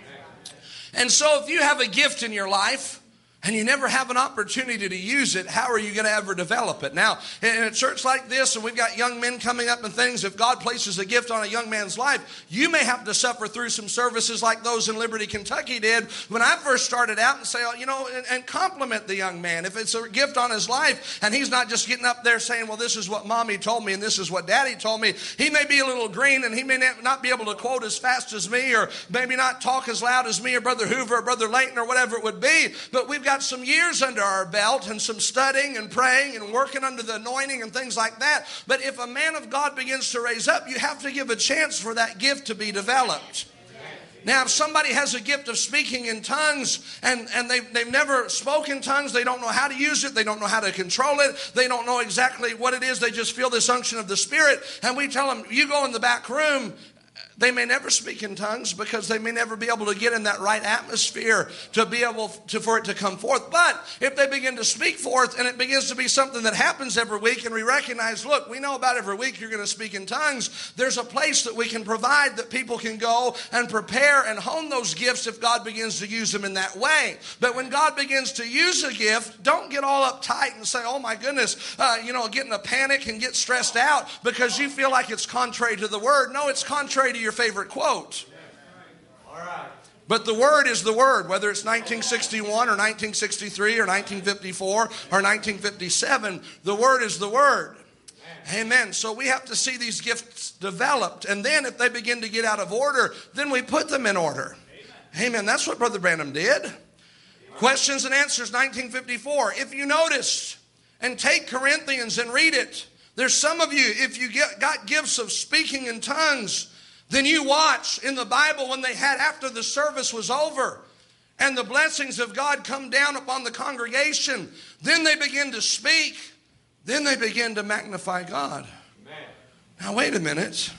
And so if you have a gift in your life and you never have an opportunity to use it, how are you going to ever develop it? Now, in a church like this, and we've got young men coming up and things, if God places a gift on a young man's life, you may have to suffer through some services like those in Liberty, Kentucky did when I first started out, and say, and compliment the young man. If it's a gift on his life and he's not just getting up there saying, well, this is what mommy told me and this is what daddy told me, he may be a little green and he may not be able to quote as fast as me, or maybe not talk as loud as me or Brother Hoover or Brother Layton or whatever it would be, but we've got some years under our belt and some studying and praying and working under the anointing and things like that. But if a man of God begins to raise up, you have to give a chance for that gift to be developed. Now, if somebody has a gift of speaking in tongues and they've never spoken tongues, they don't know how to use it, they don't know how to control it, they don't know exactly what it is, they just feel this unction of the Spirit, and we tell them, you go in the back room, they may never speak in tongues because they may never be able to get in that right atmosphere to be able to, for it to come forth. But if they begin to speak forth and it begins to be something that happens every week, and we recognize, look, we know about every week you're going to speak in tongues, there's a place that we can provide that people can go and prepare and hone those gifts if God begins to use them in that way. But when God begins to use a gift, don't get all uptight and say, oh my goodness, get in a panic and get stressed out because you feel like it's contrary to the word. No, it's contrary to your favorite quote. All right. But the word is the word, whether it's 1961 or 1963 or 1954 or 1957, the word is the word. Amen. So we have to see these gifts developed, and then if they begin to get out of order, then we put them in order. Amen. That's what Brother Branham did. Questions and answers, 1954. If you notice and take Corinthians and read it, there's some of you, if you got gifts of speaking in tongues, then you watch in the Bible when they had, after the service was over and the blessings of God come down upon the congregation, then they begin to speak, then they begin to magnify God. Amen. Now wait a minute.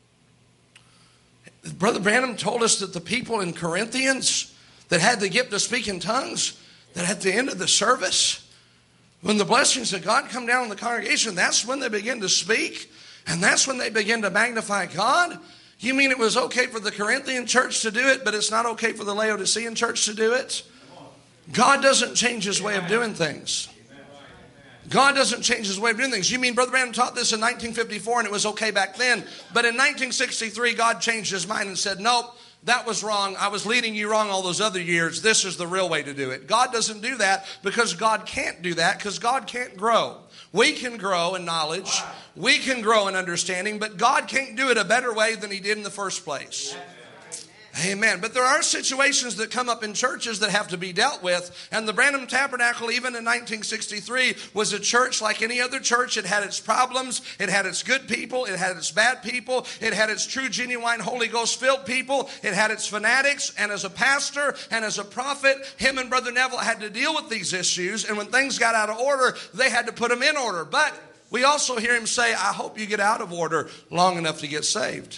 Brother Branham told us that the people in Corinthians that had the gift of speaking tongues, that at the end of the service, when the blessings of God come down on the congregation, that's when they begin to speak, and that's when they begin to magnify God. You mean it was okay for the Corinthian church to do it, but it's not okay for the Laodicean church to do it? God doesn't change his way of doing things. God doesn't change his way of doing things. You mean Brother Branham taught this in 1954 and it was okay back then, but in 1963 God changed his mind and said, nope, that was wrong. I was leading you wrong all those other years. This is the real way to do it. God doesn't do that because God can't do that, because God can't grow. We can grow in knowledge. We can grow in understanding, but God can't do it a better way than he did in the first place. Amen. But there are situations that come up in churches that have to be dealt with. And the Branham Tabernacle, even in 1963, was a church like any other church. It had its problems. It had its good people. It had its bad people. It had its true, genuine, Holy Ghost-filled people. It had its fanatics. And as a pastor and as a prophet, him and Brother Neville had to deal with these issues. And when things got out of order, they had to put them in order. But we also hear him say, I hope you get out of order long enough to get saved.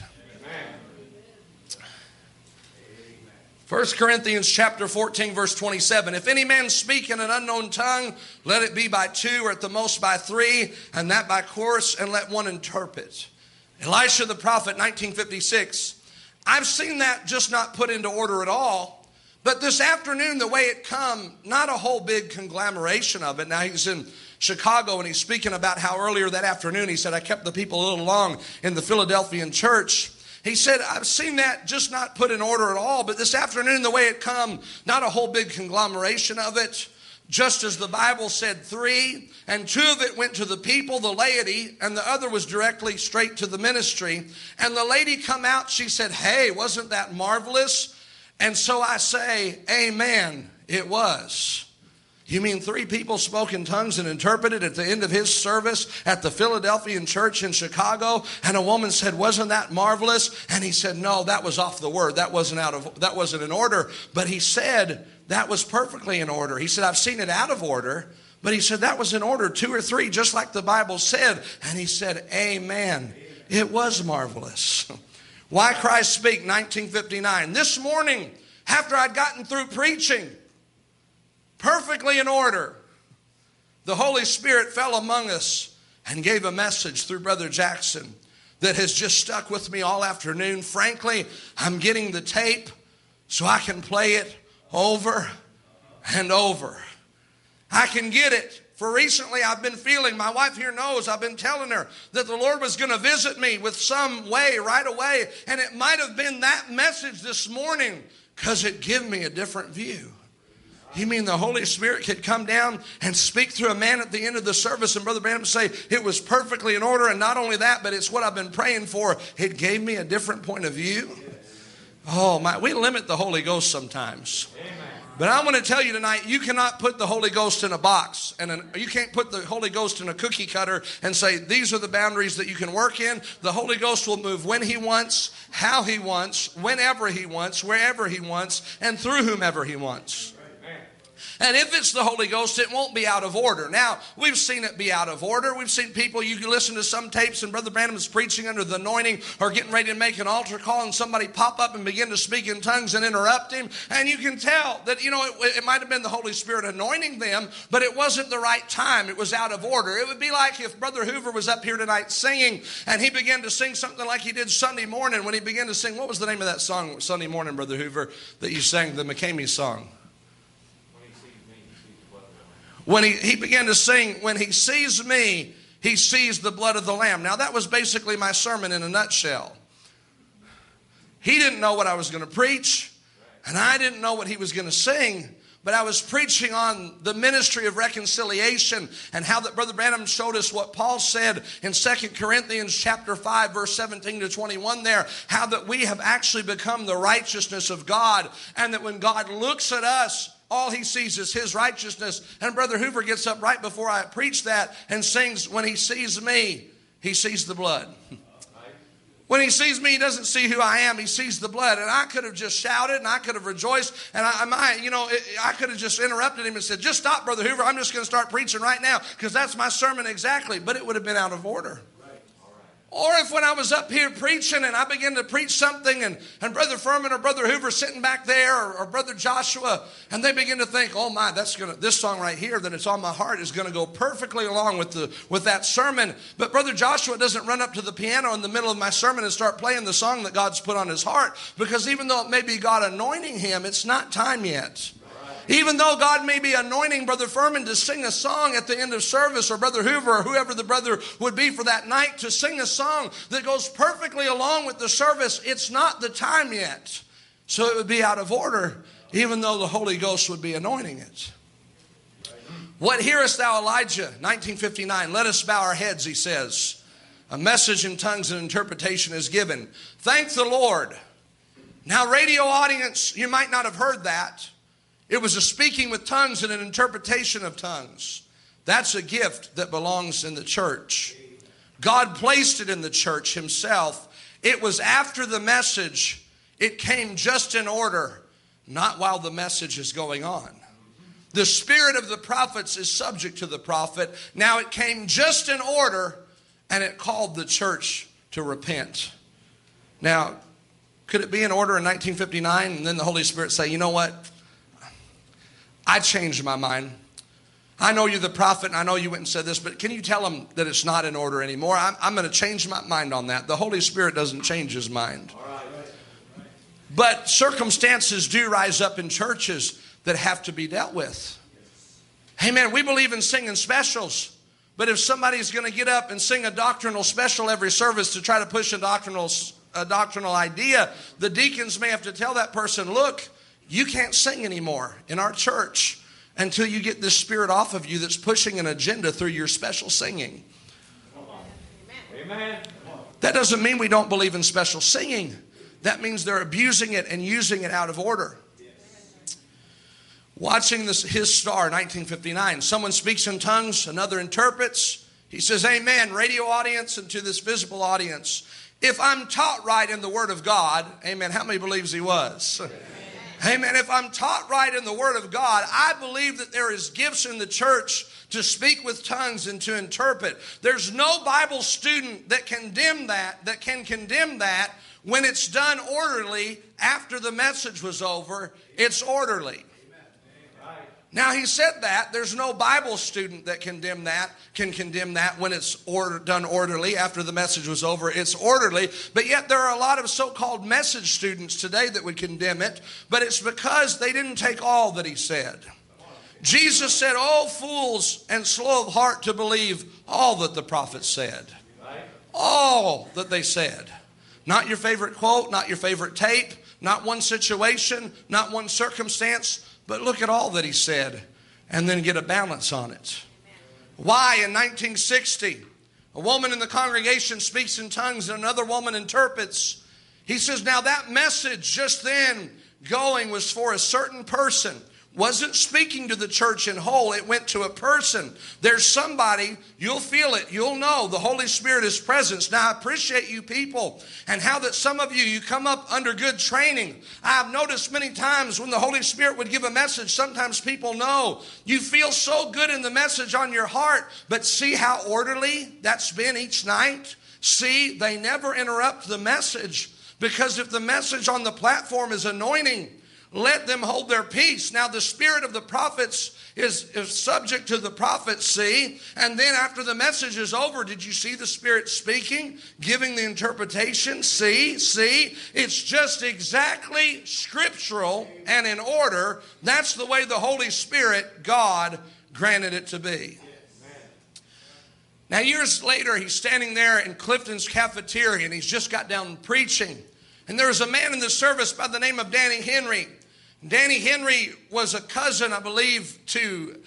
1 Corinthians chapter 14, verse 27. If any man speak in an unknown tongue, let it be by two or at the most by three, and that by course, and let one interpret. Elisha the prophet, 1956. I've seen that just not put into order at all. But this afternoon, the way it come, not a whole big conglomeration of it. Now he's in Chicago and he's speaking about how earlier that afternoon, he said, I kept the people a little long in the Philadelphian church. He said, I've seen that just not put in order at all, but this afternoon, the way it come, not a whole big conglomeration of it. Just as the Bible said three, and two of it went to the people, the laity, and the other was directly straight to the ministry. And the lady come out, she said, hey, wasn't that marvelous? And so I say, amen, it was. You mean three people spoke in tongues and interpreted at the end of his service at the Philadelphian church in Chicago? And a woman said, wasn't that marvelous? And he said, no, that was off the word. That wasn't in order. But he said, that was perfectly in order. He said, I've seen it out of order. But he said, that was in order, two or three, just like the Bible said. And he said, amen. It was marvelous. Why Christ Speak, 1959. This morning, after I'd gotten through preaching, perfectly in order, the Holy Spirit fell among us and gave a message through Brother Jackson that has just stuck with me all afternoon. Frankly, I'm getting the tape so I can play it over and over. I can get it. For recently I've been feeling, my wife here knows, I've been telling her that the Lord was going to visit me with some way right away. And it might have been that message this morning because it gave me a different view. You mean the Holy Spirit could come down and speak through a man at the end of the service and Brother Branham say it was perfectly in order, and not only that, but it's what I've been praying for. It gave me a different point of view. Oh my, we limit the Holy Ghost sometimes. But I want to tell you tonight, you cannot put the Holy Ghost in a box, and you can't put the Holy Ghost in a cookie cutter and say these are the boundaries that you can work in. The Holy Ghost will move when he wants, how he wants, whenever he wants, wherever he wants, and through whomever he wants. And if it's the Holy Ghost, it won't be out of order. Now, we've seen it be out of order. We've seen people, you can listen to some tapes and Brother Branham is preaching under the anointing or getting ready to make an altar call and somebody pop up and begin to speak in tongues and interrupt him. And you can tell that, it might have been the Holy Spirit anointing them, but it wasn't the right time. It was out of order. It would be like if Brother Hoover was up here tonight singing and he began to sing something like he did Sunday morning when he began to sing. What was the name of that song Sunday morning, Brother Hoover, that you sang, the McCamey song? When he began to sing, when he sees me, he sees the blood of the Lamb. Now that was basically my sermon in a nutshell. He didn't know what I was going to preach, and I didn't know what he was going to sing, but I was preaching on the ministry of reconciliation and how that Brother Branham showed us what Paul said in 2 Corinthians chapter 5, verse 17 to 21 there, how that we have actually become the righteousness of God, and that when God looks at us, all he sees is his righteousness. And Brother Hoover gets up right before I preach that and sings, when he sees me, he sees the blood. When he sees me, he doesn't see who I am. He sees the blood. And I could have just shouted and I could have rejoiced. And I could have just interrupted him and said, just stop, Brother Hoover. I'm just going to start preaching right now because that's my sermon exactly. But it would have been out of order. Or if when I was up here preaching and I began to preach something and Brother Furman or Brother Hoover sitting back there or Brother Joshua, and they begin to think, oh my, this song right here that it's on my heart is going to go perfectly along with that sermon. But Brother Joshua doesn't run up to the piano in the middle of my sermon and start playing the song that God's put on his heart, because even though it may be God anointing him, it's not time yet. Even though God may be anointing Brother Furman to sing a song at the end of service, or Brother Hoover, or whoever the brother would be for that night, to sing a song that goes perfectly along with the service, it's not the time yet. So it would be out of order, even though the Holy Ghost would be anointing it. What hearest thou, Elijah? 1959. Let us bow our heads, he says. A message in tongues and interpretation is given. Thank the Lord. Now, radio audience, you might not have heard that. It was a speaking with tongues and an interpretation of tongues. That's a gift that belongs in the church. God placed it in the church himself. It was after the message. It came just in order, not while the message is going on. The spirit of the prophets is subject to the prophet. Now it came just in order, and it called the church to repent. Now, could it be in order in 1959 and then the Holy Spirit say, you know what? I changed my mind. I know you're the prophet, and I know you went and said this, but can you tell them that it's not in order anymore? I'm going to change my mind on that. The Holy Spirit doesn't change his mind. But circumstances do rise up in churches that have to be dealt with. Hey, man, we believe in singing specials. But if somebody's going to get up and sing a doctrinal special every service to try to push a doctrinal idea, the deacons may have to tell that person, look, you can't sing anymore in our church until you get this spirit off of you that's pushing an agenda through your special singing. Amen. That doesn't mean we don't believe in special singing. That means they're abusing it and using it out of order. Watching His Star, 1959. Someone speaks in tongues, another interprets. He says, amen, radio audience and to this visible audience. If I'm taught right in the Word of God, amen, how many believes he was? Amen. If I'm taught right in the Word of God, I believe that there is gifts in the church to speak with tongues and to interpret. There's no Bible student that can condemn that when it's done orderly after the message was over. It's orderly. Now, he said that. There's no Bible student that can condemn that when it's done orderly after the message was over. It's orderly. But yet there are a lot of so-called message students today that would condemn it. But it's because they didn't take all that he said. Jesus said, oh, fools and slow of heart to believe all that the prophets said. All that they said. Not your favorite quote, not your favorite tape, not one situation, not one circumstance. But look at all that he said and then get a balance on it. Why in 1960, a woman in the congregation speaks in tongues and another woman interprets. He says, now that message just then going was for a certain person. Wasn't speaking to the church in whole. It went to a person. There's somebody, you'll feel it, you'll know the Holy Spirit is present. Now, I appreciate you people and how that some of you come up under good training. I've noticed many times when the Holy Spirit would give a message, sometimes people know. You feel so good in the message on your heart, but see how orderly that's been each night? See, they never interrupt the message, because if the message on the platform is anointing, let them hold their peace. Now, the spirit of the prophets is subject to the prophets, see? And then after the message is over, did you see the Spirit speaking, giving the interpretation? See? It's just exactly scriptural and in order. That's the way the Holy Spirit, God, granted it to be. Now, years later, he's standing there in Clifton's cafeteria, and he's just got done preaching. And there was a man in the service by the name of Danny Henry. Danny Henry was a cousin, I believe, to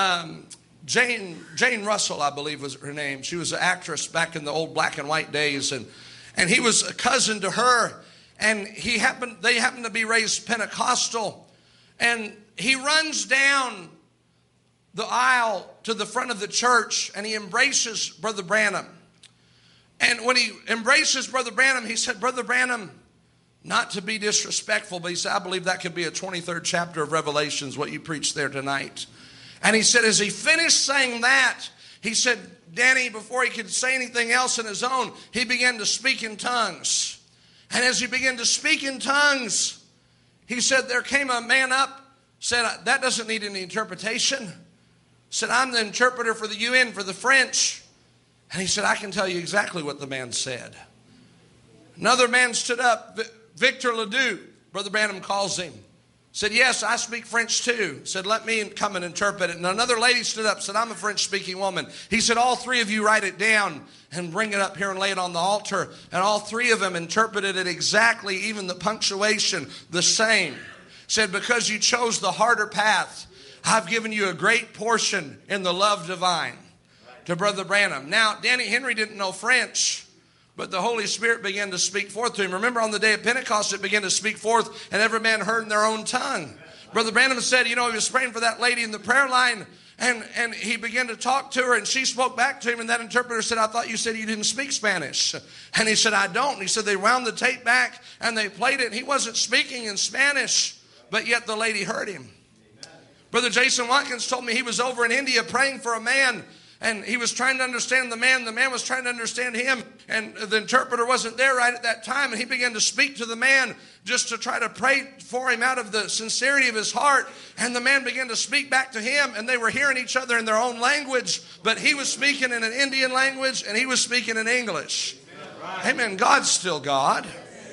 Jane Russell, I believe was her name. She was an actress back in the old black and white days. And he was a cousin to her. And they happened to be raised Pentecostal. And he runs down the aisle to the front of the church, and he embraces Brother Branham. And when he embraces Brother Branham, he said, Brother Branham, not to be disrespectful, but he said, I believe that could be a 23rd chapter of Revelations, what you preached there tonight. And he said, as he finished saying that, he said, Danny, before he could say anything else in his own, he began to speak in tongues. And as he began to speak in tongues, he said, there came a man up, said, that doesn't need any interpretation. Said, I'm the interpreter for the UN, for the French. And he said, I can tell you exactly what the man said. Another man stood up, Victor Ledoux, Brother Branham calls him. Said, yes, I speak French too. Said, let me come and interpret it. And another lady stood up, said, I'm a French-speaking woman. He said, all three of you write it down and bring it up here and lay it on the altar. And all three of them interpreted it exactly, even the punctuation, the same. Said, because you chose the harder path, I've given you a great portion in the love divine. To Brother Branham. Now, Danny Henry didn't know French, but the Holy Spirit began to speak forth to him. Remember, on the day of Pentecost, it began to speak forth, and every man heard in their own tongue. Brother Branham said, he was praying for that lady in the prayer line, and he began to talk to her, and she spoke back to him, and that interpreter said, I thought you said you didn't speak Spanish. And he said, I don't. And he said, they wound the tape back, and they played it, and he wasn't speaking in Spanish, but yet the lady heard him. Brother Jason Watkins told me he was over in India praying for a man, and he was trying to understand the man. The man was trying to understand him. And the interpreter wasn't there right at that time. And he began to speak to the man just to try to pray for him out of the sincerity of his heart. And the man began to speak back to him. And they were hearing each other in their own language. But he was speaking in an Indian language and he was speaking in English. Amen. God's still God.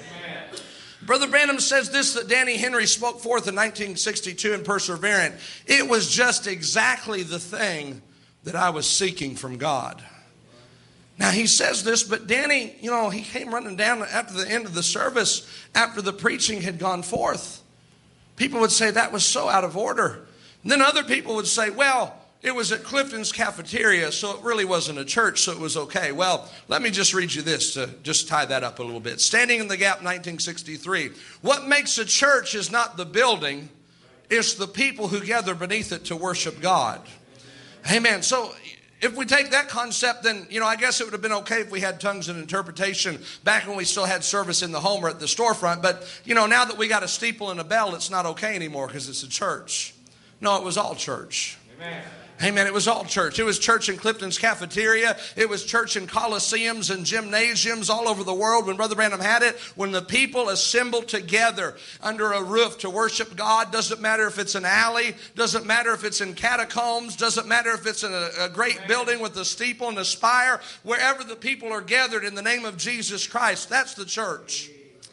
Brother Branham says this, that Danny Henry spoke forth in 1962 in Perseverant. It was just exactly the thing that I was seeking from God. Now he says this, but Danny, he came running down after the end of the service, after the preaching had gone forth. People would say that was so out of order. And then other people would say, well, it was at Clifton's cafeteria, so it really wasn't a church, so it was okay. Well, let me just read you this to just tie that up a little bit. Standing in the Gap, 1963. What makes a church is not the building, it's the people who gather beneath it to worship God. Amen. So if we take that concept, then, I guess it would have been okay if we had tongues and interpretation back when we still had service in the home or at the storefront. But, now that we got a steeple and a bell, it's not okay anymore because it's a church. No, it was all church. Amen. Amen. It was all church. It was church in Clifton's cafeteria. It was church in coliseums and gymnasiums all over the world when Brother Branham had it. When the people assembled together under a roof to worship God, doesn't matter if it's an alley, doesn't matter if it's in catacombs, doesn't matter if it's in a great building with a steeple and a spire, wherever the people are gathered in the name of Jesus Christ, that's the church.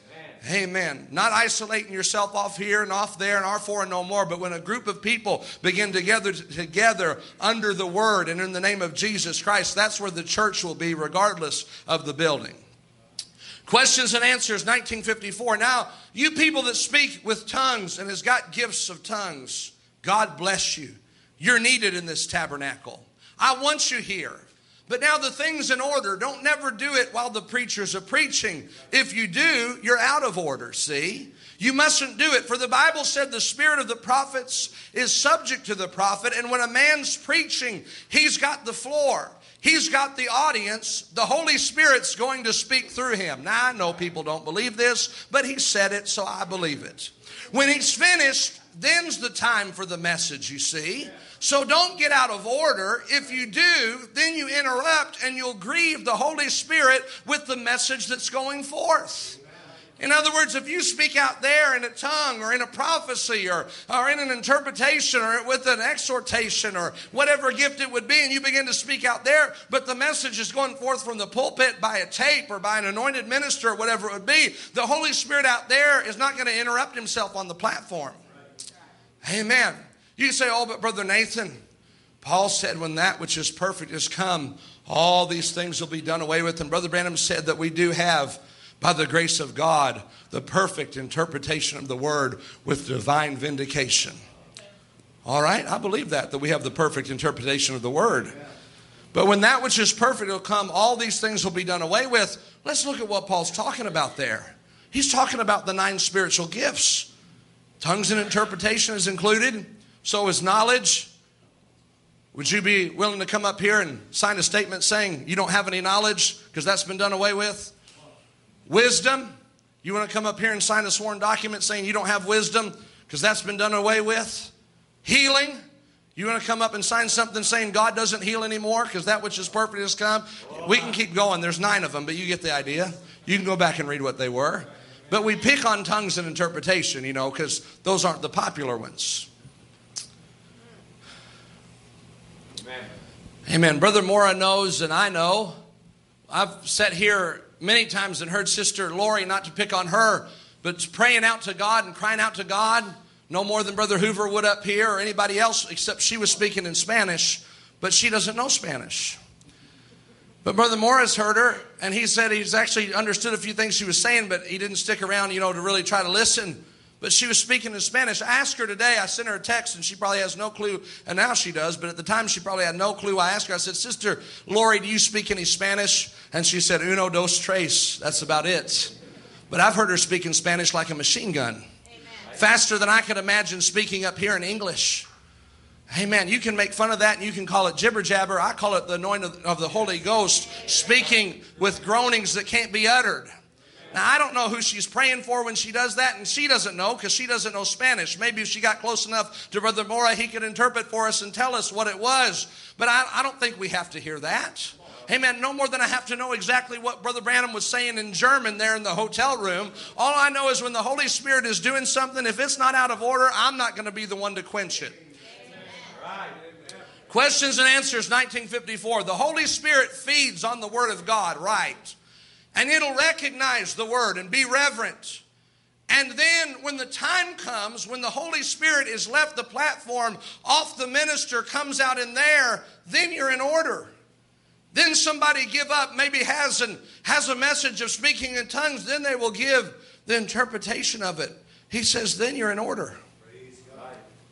Amen. Not isolating yourself off here and off there and R4 and no more, but when a group of people begin to gather together under the word and in the name of Jesus Christ, that's where the church will be regardless of the building. Questions and answers, 1954. Now, you people that speak with tongues and has got gifts of tongues, God bless you. You're needed in this tabernacle. I want you here. But now the thing's in order. Don't never do it while the preachers are preaching. If you do, you're out of order, see? You mustn't do it. For the Bible said the spirit of the prophets is subject to the prophet. And when a man's preaching, he's got the floor. He's got the audience. The Holy Spirit's going to speak through him. Now, I know people don't believe this, but he said it, so I believe it. When he's finished, then's the time for the message, you see. So don't get out of order. If you do, then you interrupt and you'll grieve the Holy Spirit with the message that's going forth. In other words, if you speak out there in a tongue or in a prophecy or in an interpretation or with an exhortation or whatever gift it would be, and you begin to speak out there, but the message is going forth from the pulpit by a tape or by an anointed minister or whatever it would be, the Holy Spirit out there is not going to interrupt himself on the platform. Amen. You say, oh, but Brother Nathan, Paul said when that which is perfect has come, all these things will be done away with. And Brother Branham said that we do have, by the grace of God, the perfect interpretation of the word with divine vindication. All right, I believe that we have the perfect interpretation of the word. But when that which is perfect will come, all these things will be done away with. Let's look at what Paul's talking about there. He's talking about the 9 spiritual gifts. Tongues and interpretation is included. So is knowledge. Would you be willing to come up here and sign a statement saying you don't have any knowledge because that's been done away with? Wisdom. You want to come up here and sign a sworn document saying you don't have wisdom because that's been done away with? Healing. You want to come up and sign something saying God doesn't heal anymore because that which is perfect has come? We can keep going. There's 9 of them, but you get the idea. You can go back and read what they were. But we pick on tongues and interpretation, because those aren't the popular ones. Amen. Amen. Brother Mora knows, and I know. I've sat here many times and heard Sister Lori, not to pick on her, but praying out to God and crying out to God. No more than Brother Hoover would up here or anybody else, except she was speaking in Spanish, but she doesn't know Spanish. But Brother Morris heard her, and he said he's actually understood a few things she was saying, but he didn't stick around, to really try to listen. But she was speaking in Spanish. I asked her today, I sent her a text, and she probably has no clue, and now she does, but at the time she probably had no clue. I asked her, I said, Sister Lori, do you speak any Spanish? And she said, uno, dos, tres. That's about it. But I've heard her speak in Spanish like a machine gun. Faster than I could imagine speaking up here in English. Amen. You can make fun of that and you can call it jibber jabber. I call it the anointing of the Holy Ghost, speaking with groanings that can't be uttered. Now, I don't know who she's praying for when she does that, and she doesn't know because she doesn't know Spanish. Maybe if she got close enough to Brother Mora, he could interpret for us and tell us what it was. But I don't think we have to hear that. Amen. No more than I have to know exactly what Brother Branham was saying in German there in the hotel room. All I know is when the Holy Spirit is doing something, if it's not out of order, I'm not going to be the one to quench it. Amen. Questions and Answers, 1954. The Holy Spirit feeds on the Word of God, right? And it'll recognize the Word and be reverent. And then when the time comes, when the Holy Spirit is left the platform, off the minister comes out in there, then you're in order. Then somebody give up, maybe has a message of speaking in tongues, then they will give the interpretation of it. He says, then you're in order. Praise God.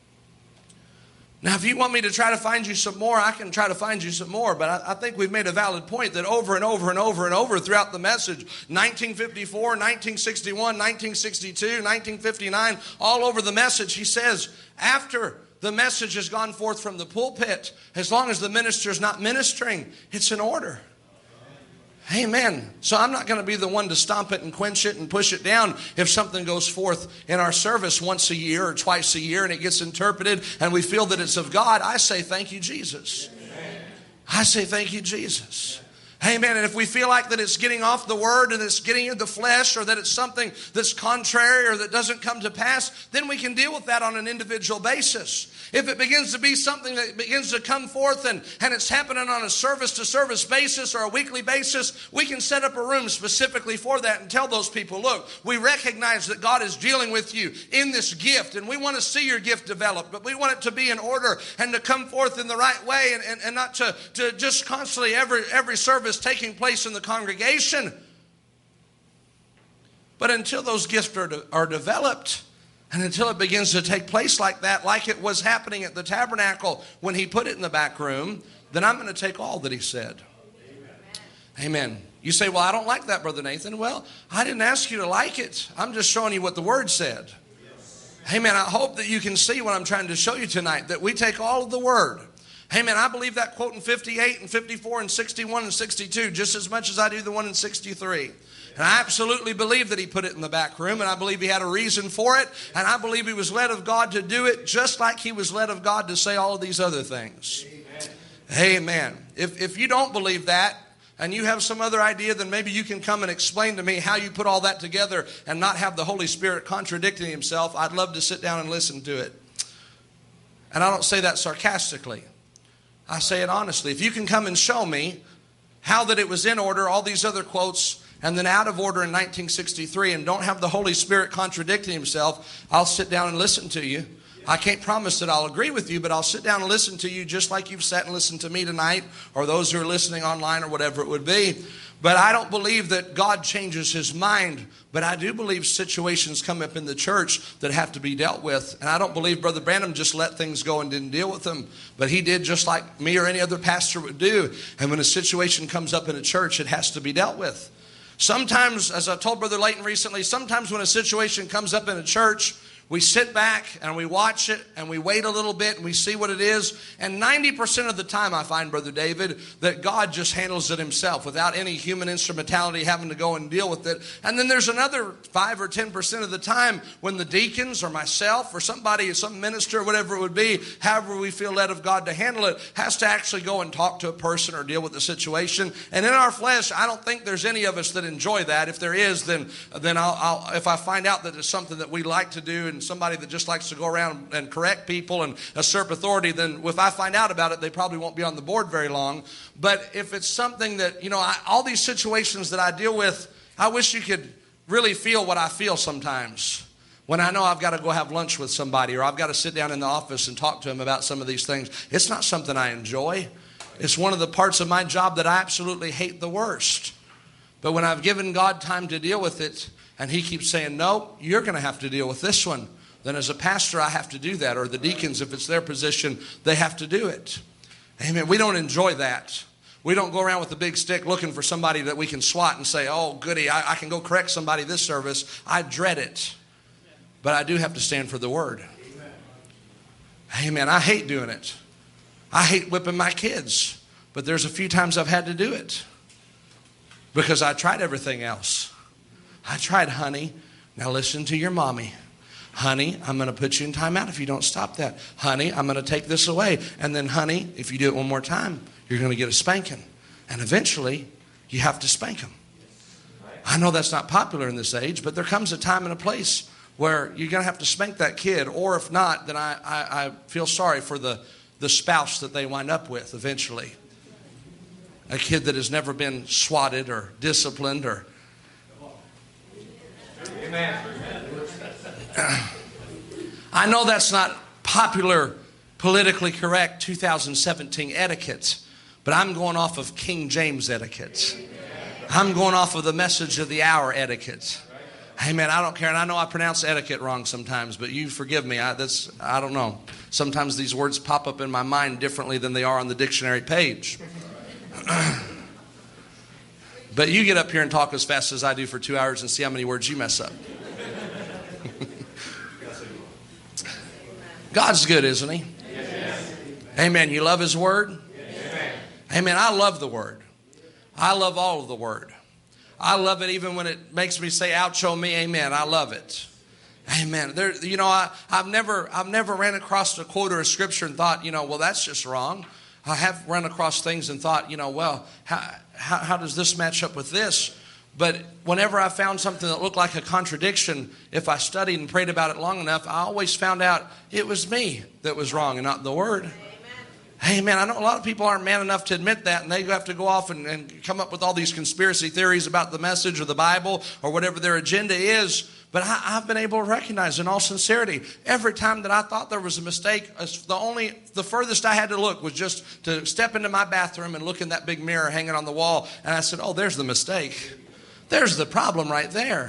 Now, if you want me to try to find you some more, I can try to find you some more, but I think we've made a valid point that over and over and over and over throughout the message, 1954, 1961, 1962, 1959, all over the message, he says, after the message has gone forth from the pulpit, as long as the minister is not ministering, it's in order. Amen. So I'm not going to be the one to stomp it and quench it and push it down if something goes forth in our service once a year or twice a year and it gets interpreted and we feel that it's of God. I say thank you, Jesus. I say thank you, Jesus. Amen. And if we feel like that it's getting off the word and it's getting in the flesh or that it's something that's contrary or that doesn't come to pass, then we can deal with that on an individual basis. If it begins to be something that begins to come forth and it's happening on a service-to-service basis or a weekly basis, we can set up a room specifically for that and tell those people, look, we recognize that God is dealing with you in this gift and we want to see your gift develop, but we want it to be in order and to come forth in the right way and not to just constantly every service taking place in the congregation. But until those gifts are developed, and until it begins to take place like that, like it was happening at the tabernacle when he put it in the back room, then I'm going to take all that he said. Amen. You say, well, I don't like that, Brother Nathan. Well, I didn't ask you to like it. I'm just showing you what the Word said. Amen. I hope that you can see what I'm trying to show you tonight, that we take all of the Word. Amen. I believe that quote in 58 and 54 and 61 and 62 just as much as I do the one in 63. And I absolutely believe that he put it in the back room, and I believe he had a reason for it, and I believe he was led of God to do it just like he was led of God to say all of these other things. Amen. Amen. If you don't believe that, and you have some other idea, then maybe you can come and explain to me how you put all that together and not have the Holy Spirit contradicting himself. I'd love to sit down and listen to it. And I don't say that sarcastically. I say it honestly. If you can come and show me how that it was in order, all these other quotes, and then out of order in 1963, and don't have the Holy Spirit contradicting himself, I'll sit down and listen to you. I can't promise that I'll agree with you, but I'll sit down and listen to you just like you've sat and listened to me tonight, or those who are listening online or whatever it would be. But I don't believe that God changes his mind, but I do believe situations come up in the church that have to be dealt with. And I don't believe Brother Branham just let things go and didn't deal with them, but he did just like me or any other pastor would do. And when a situation comes up in a church, it has to be dealt with. Sometimes, as I told Brother Layton recently, sometimes when a situation comes up in a church We sit back and we watch it and we wait a little bit and we see what it is. And 90% of the time I find, Brother David, that God just handles it himself without any human instrumentality having to go and deal with it. And then there's another 5 or 10% of the time when the deacons or myself or somebody, some minister or whatever it would be, however we feel led of God to handle it, has to actually go and talk to a person or deal with the situation. And in our flesh, I don't think there's any of us that enjoy that. If there is, then I'll if I find out that it's something that we like to do and somebody that just likes to go around and correct people and usurp authority, then if I find out about it, they probably won't be on the board very long. But if it's something that, all these situations that I deal with, I wish you could really feel what I feel sometimes when I know I've got to go have lunch with somebody or I've got to sit down in the office and talk to them about some of these things. It's not something I enjoy. It's one of the parts of my job that I absolutely hate the worst. But when I've given God time to deal with it, and he keeps saying, no, you're going to have to deal with this one, then as a pastor, I have to do that. Or the deacons, if it's their position, they have to do it. Amen. We don't enjoy that. We don't go around with a big stick looking for somebody that we can swat and say, oh, goody, I can go correct somebody this service. I dread it. But I do have to stand for the word. Amen. I hate doing it. I hate whipping my kids. But there's a few times I've had to do it because I tried everything else. I tried, honey, now listen to your mommy. Honey, I'm going to put you in timeout if you don't stop that. Honey, I'm going to take this away. And then, honey, if you do it one more time, you're going to get a spanking. And eventually, you have to spank them. I know that's not popular in this age, but there comes a time and a place where you're going to have to spank that kid. Or if not, then I feel sorry for the spouse that they wind up with eventually. A kid that has never been swatted or disciplined or... Amen. I know that's not popular, politically correct 2017 etiquette, but I'm going off of King James etiquette. I'm going off of the message of the hour etiquette. Hey man, I don't care, and I know I pronounce etiquette wrong sometimes, but you forgive me. I don't know. Sometimes these words pop up in my mind differently than they are on the dictionary page. But you get up here and talk as fast as I do for 2 hours and see how many words you mess up. God's good, isn't he? Yes. Amen. You love his word? Yes. Amen. I love the word. I love all of the word. I love it even when it makes me say, ouch, oh me, amen. I love it. Amen. I've never ran across a quote or a scripture and thought, well, that's just wrong. I have run across things and thought, well, how does this match up with this? But whenever I found something that looked like a contradiction, if I studied and prayed about it long enough, I always found out it was me that was wrong and not the word. Amen. I know a lot of people aren't man enough to admit that, and they have to go off and come up with all these conspiracy theories about the message or the Bible or whatever their agenda is. But I've been able to recognize in all sincerity, every time that I thought there was a mistake, the furthest I had to look was just to step into my bathroom and look in that big mirror hanging on the wall. And I said, oh, there's the mistake. There's the problem right there.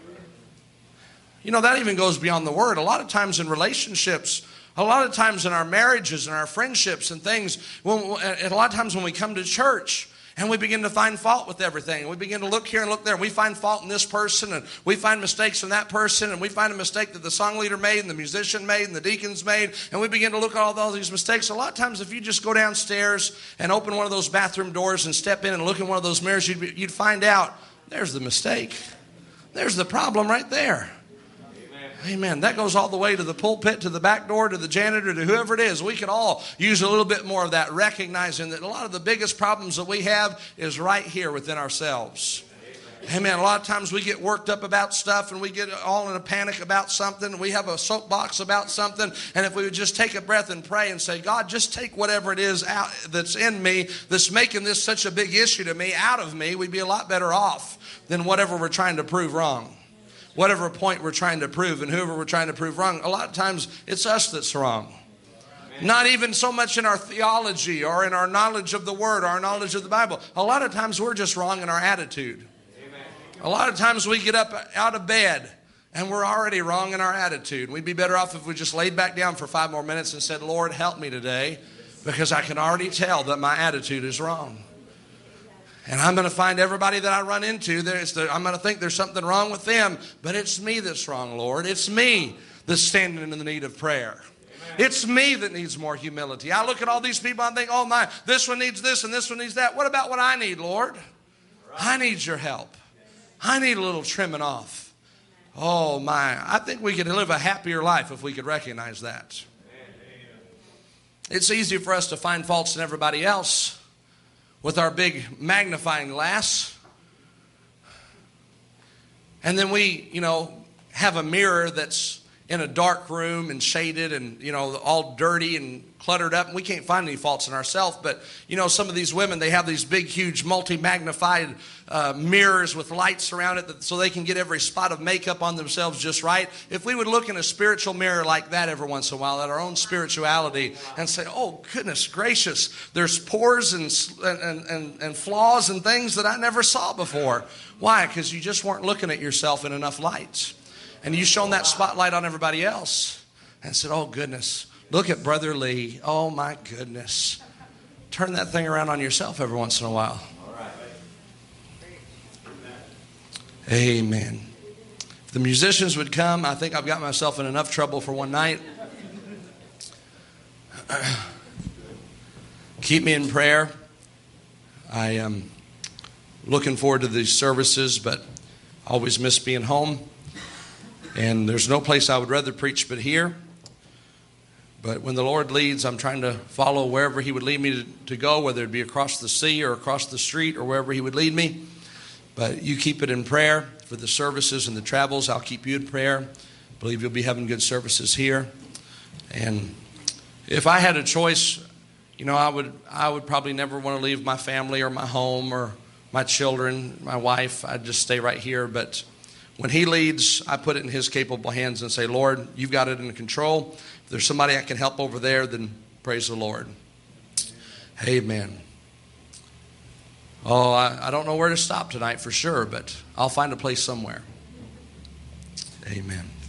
Amen. That even goes beyond the word. A lot of times in relationships, a lot of times in our marriages and our friendships and things, and a lot of times when we come to church and we begin to find fault with everything, and we begin to look here and look there, and we find fault in this person, and we find mistakes in that person, and we find a mistake that the song leader made and the musician made and the deacons made, and we begin to look at all these mistakes. A lot of times if you just go downstairs and open one of those bathroom doors and step in and look in one of those mirrors, you'd find out there's the mistake. There's the problem right there. Amen. That goes all the way to the pulpit, to the back door, to the janitor, to whoever it is. We could all use a little bit more of that, recognizing that a lot of the biggest problems that we have is right here within ourselves. Amen. A lot of times we get worked up about stuff and we get all in a panic about something. We have a soapbox about something. And if we would just take a breath and pray and say, God, just take whatever it is out that's in me that's making this such a big issue to me out of me, we'd be a lot better off than whatever we're trying to prove wrong. Whatever point we're trying to prove and whoever we're trying to prove wrong, a lot of times it's us that's wrong. Not even so much in our theology or in our knowledge of the Word or our knowledge of the Bible. A lot of times we're just wrong in our attitude. A lot of times we get up out of bed and we're already wrong in our attitude. We'd be better off if we just laid back down for 5 more minutes and said, Lord, help me today, because I can already tell that my attitude is wrong. And I'm going to find everybody that I run into, I'm going to think there's something wrong with them, but it's me that's wrong, Lord. It's me that's standing in the need of prayer. It's me that needs more humility. I look at all these people and think, oh my, this one needs this and this one needs that. What about what I need, Lord? I need your help. I need a little trimming off. Oh my, I think we could live a happier life if we could recognize that. It's easy for us to find faults in everybody else with our big magnifying glass. And then we, have a mirror that's in a dark room and shaded and, all dirty and cluttered up. And we can't find any faults in ourselves. But, some of these women, they have these big, huge, multi-magnified mirrors with lights around it so they can get every spot of makeup on themselves just right. If we would look in a spiritual mirror like that every once in a while at our own spirituality and say, oh, goodness gracious, there's pores and flaws and things that I never saw before. Why? Because you just weren't looking at yourself in enough light. And you shone that spotlight on everybody else and said, oh, goodness, look at Brother Lee. Oh, my goodness. Turn that thing around on yourself every once in a while. Amen. If the musicians would come, I think I've got myself in enough trouble for one night. Keep me in prayer. I am looking forward to these services, but I always miss being home. And there's no place I would rather preach but here. But when the Lord leads, I'm trying to follow wherever He would lead me to go, whether it be across the sea or across the street or wherever He would lead me. But you keep it in prayer for the services and the travels. I'll keep you in prayer. I believe you'll be having good services here. And if I had a choice, I would probably never want to leave my family or my home or my children, my wife. I'd just stay right here. But when He leads, I put it in His capable hands and say, Lord, you've got it in control. If there's somebody I can help over there, then praise the Lord. Amen. Oh, I don't know where to stop tonight for sure, but I'll find a place somewhere. Amen.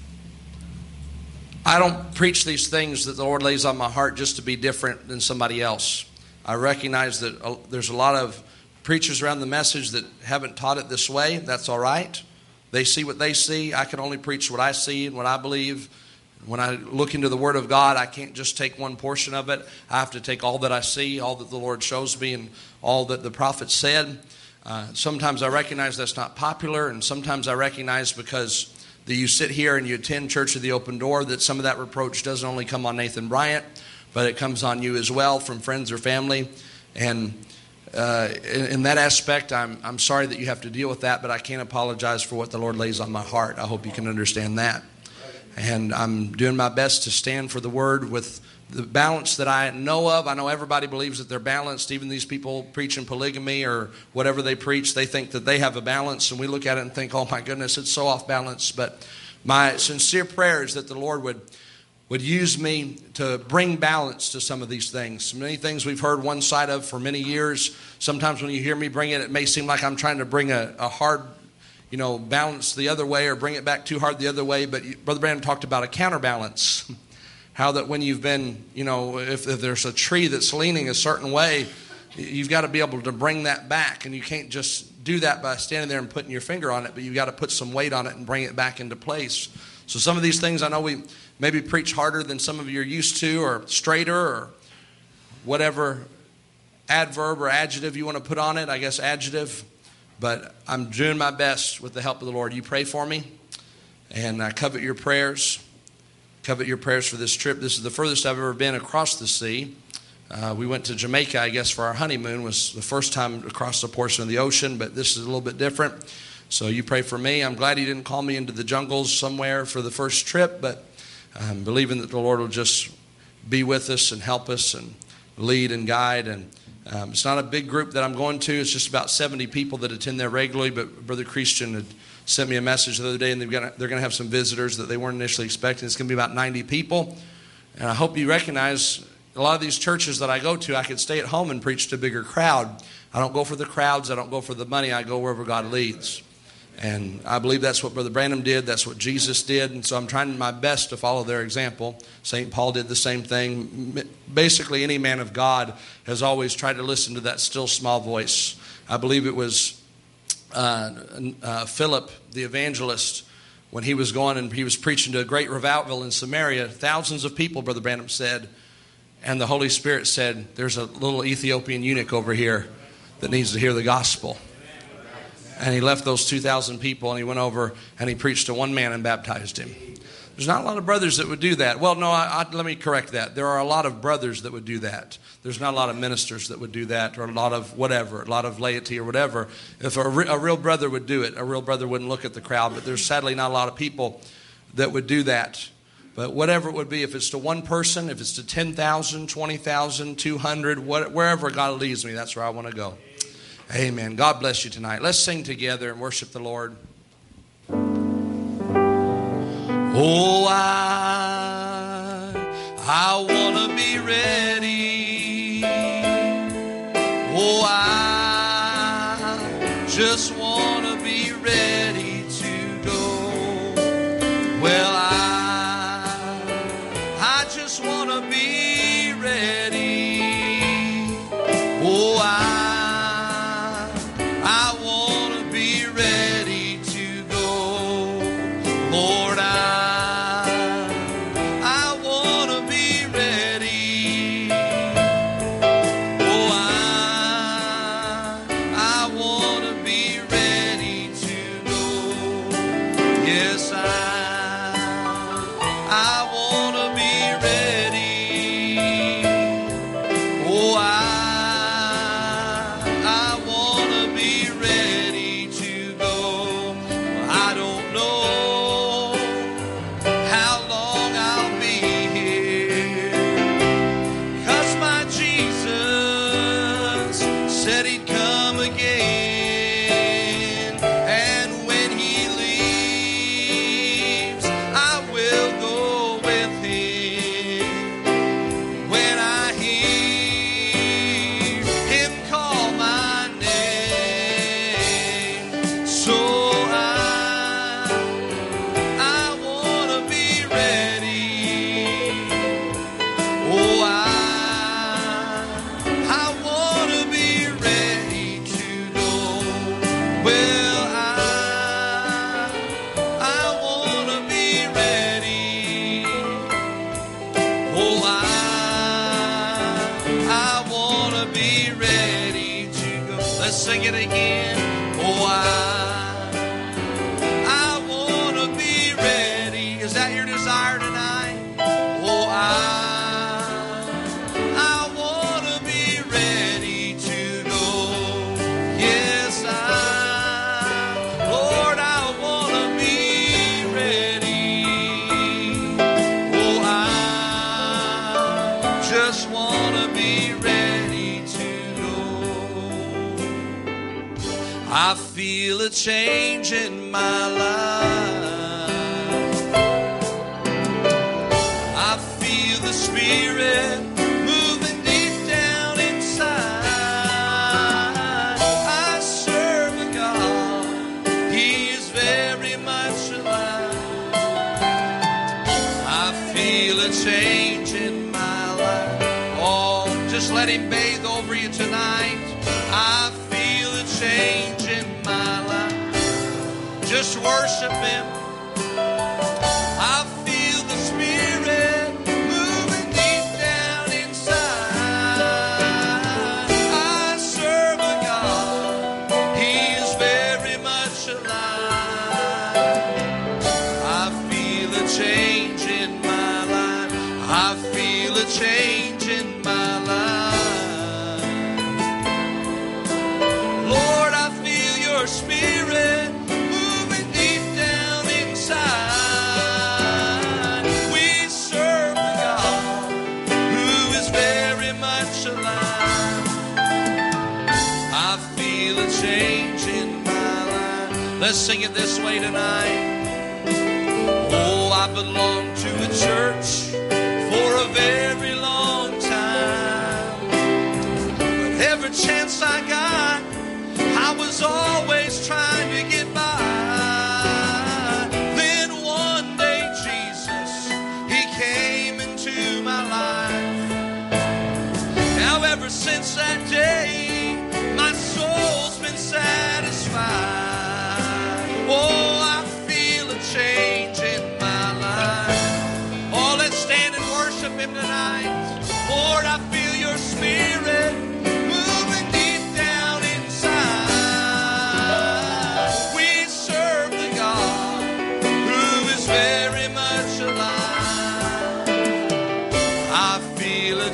I don't preach these things that the Lord lays on my heart just to be different than somebody else. I recognize that there's a lot of preachers around the message that haven't taught it this way. That's all right. They see what they see. I can only preach what I see and what I believe. When I look into the Word of God, I can't just take one portion of it. I have to take all that I see, all that the Lord shows me, and all that the prophet said. Sometimes I recognize that's not popular, and sometimes I recognize because that you sit here and you attend Church of the Open Door that some of that reproach doesn't only come on Nathan Bryant, but it comes on you as well from friends or family. And in that aspect, I'm sorry that you have to deal with that, but I can't apologize for what the Lord lays on my heart. I hope you can understand that. And I'm doing my best to stand for the Word with the balance that I know of. I know everybody believes that they're balanced. Even these people preaching polygamy or whatever they preach, they think that they have a balance. And we look at it and think, oh my goodness, it's so off balance. But my sincere prayer is that the Lord would use me to bring balance to some of these things. Many things we've heard one side of for many years. Sometimes when you hear me bring it, it may seem like I'm trying to bring a hard balance the other way or bring it back too hard the other way. But Brother Branham talked about a counterbalance. How that when you've been, if there's a tree that's leaning a certain way, you've got to be able to bring that back. And you can't just do that by standing there and putting your finger on it, but you've got to put some weight on it and bring it back into place. So some of these things I know we maybe preach harder than some of you are used to, or straighter, or whatever adverb or adjective you want to put on it. I guess adjective. But I'm doing my best with the help of the Lord. You pray for me, and I covet your prayers. Covet your prayers for this trip. This is the furthest I've ever been across the sea. We went to Jamaica, I guess, for our honeymoon. It was the first time across a portion of the ocean, but this is a little bit different. So you pray for me. I'm glad He didn't call me into the jungles somewhere for the first trip, but I'm believing that the Lord will just be with us and help us and lead and guide. And it's not a big group that I'm going to. It's just about 70 people that attend there regularly. But Brother Christian had sent me a message the other day, and they're going to have some visitors that they weren't initially expecting. It's going to be about 90 people. And I hope you recognize a lot of these churches that I go to, I could stay at home and preach to a bigger crowd. I don't go for the crowds. I don't go for the money. I go wherever God leads. And I believe that's what Brother Branham did. That's what Jesus did. And so I'm trying my best to follow their example. St. Paul did the same thing. Basically, any man of God has always tried to listen to that still small voice. I believe it was Philip, the evangelist, when he was going and he was preaching to a great revival in Samaria, thousands of people, Brother Branham said, and the Holy Spirit said, there's a little Ethiopian eunuch over here that needs to hear the gospel. And he left those 2,000 people and he went over and he preached to one man and baptized him. There's not a lot of brothers that would do that. Well, no, let me correct that. There are a lot of brothers that would do that. There's not a lot of ministers that would do that, or a lot of whatever, a lot of laity or whatever. If a real brother would do it, a real brother wouldn't look at the crowd. But there's sadly not a lot of people that would do that. But whatever it would be, if it's to one person, if it's to 10,000, 20,000, 200, wherever God leads me, that's where I want to go. Amen. God bless you tonight. Let's sing together and worship the Lord. Oh, I want to be ready. Oh, I just want to be ready to go. Well, I just want to be ready. Oh, I want to be ready to go. Lord, sing it again. Oh, I want to be ready. Is that your desire tonight? Oh, I want to be ready to go. Yes, Lord, I want to be ready. Oh, I just want to be ready to go. I feel a change in my life. I feel the Spirit moving deep down inside. I serve a God, He is very much alive. I feel a change in my life. Oh, just let Him bathe over you tonight. I feel a change in my life. Just worship Him. I feel the Spirit moving deep down inside. I serve a God, He is very much alive. I feel a change in my life. I feel a change in my life. Lord, I feel your Spirit moving deep down inside. We serve a God who is very much alive. I feel a change in my life. Let's sing it this way tonight. Oh, I belong to a church for a very long time. But every chance I got, I was always trying to get by. Then one day Jesus, He came into my life. Now ever since that day, my soul's been satisfied. Oh, I feel a change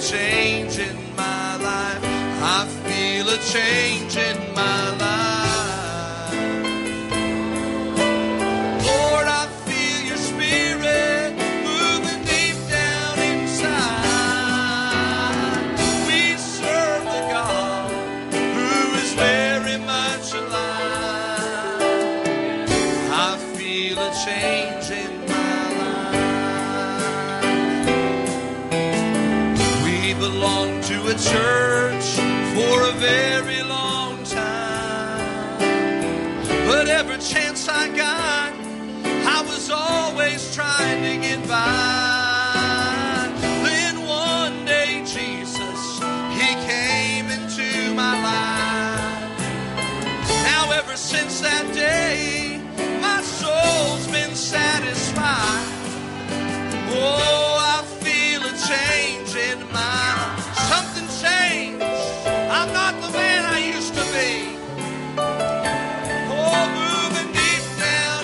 change in my life. I feel a change in my life. Lord, I feel your spirit moving deep down inside. We serve the God who is very much alive. I feel a change in my life. We belong to a church for a very long time, but every chance I got, I was always trying to get by. Then one day Jesus, he came into my life. Now ever since that day, my soul's been satisfied. Oh, I feel a change in my life. Something changed. I'm not the man I used to be. Oh, moving deep down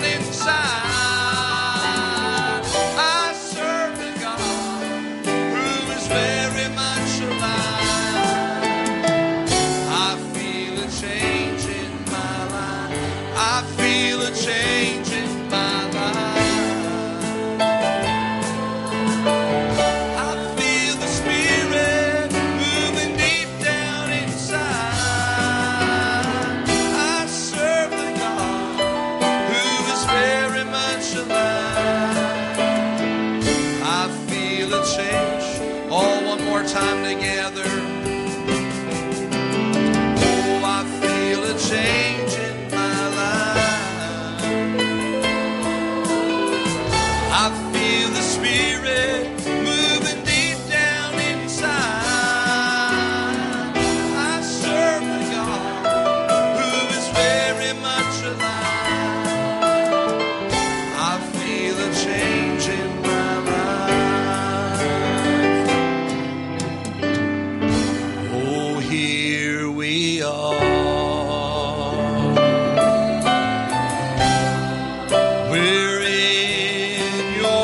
inside. I serve the God who is very much alive. I feel a change in my life. I feel a change in my life. I feel the Spirit moving deep down inside. I serve the God who is very much alive. I feel a change. All one more time together. Oh, I feel a change in my life. I feel the Spirit moving deep down inside. I serve the God who is very much alive. I feel a change in my life. Oh, here we are. We're in your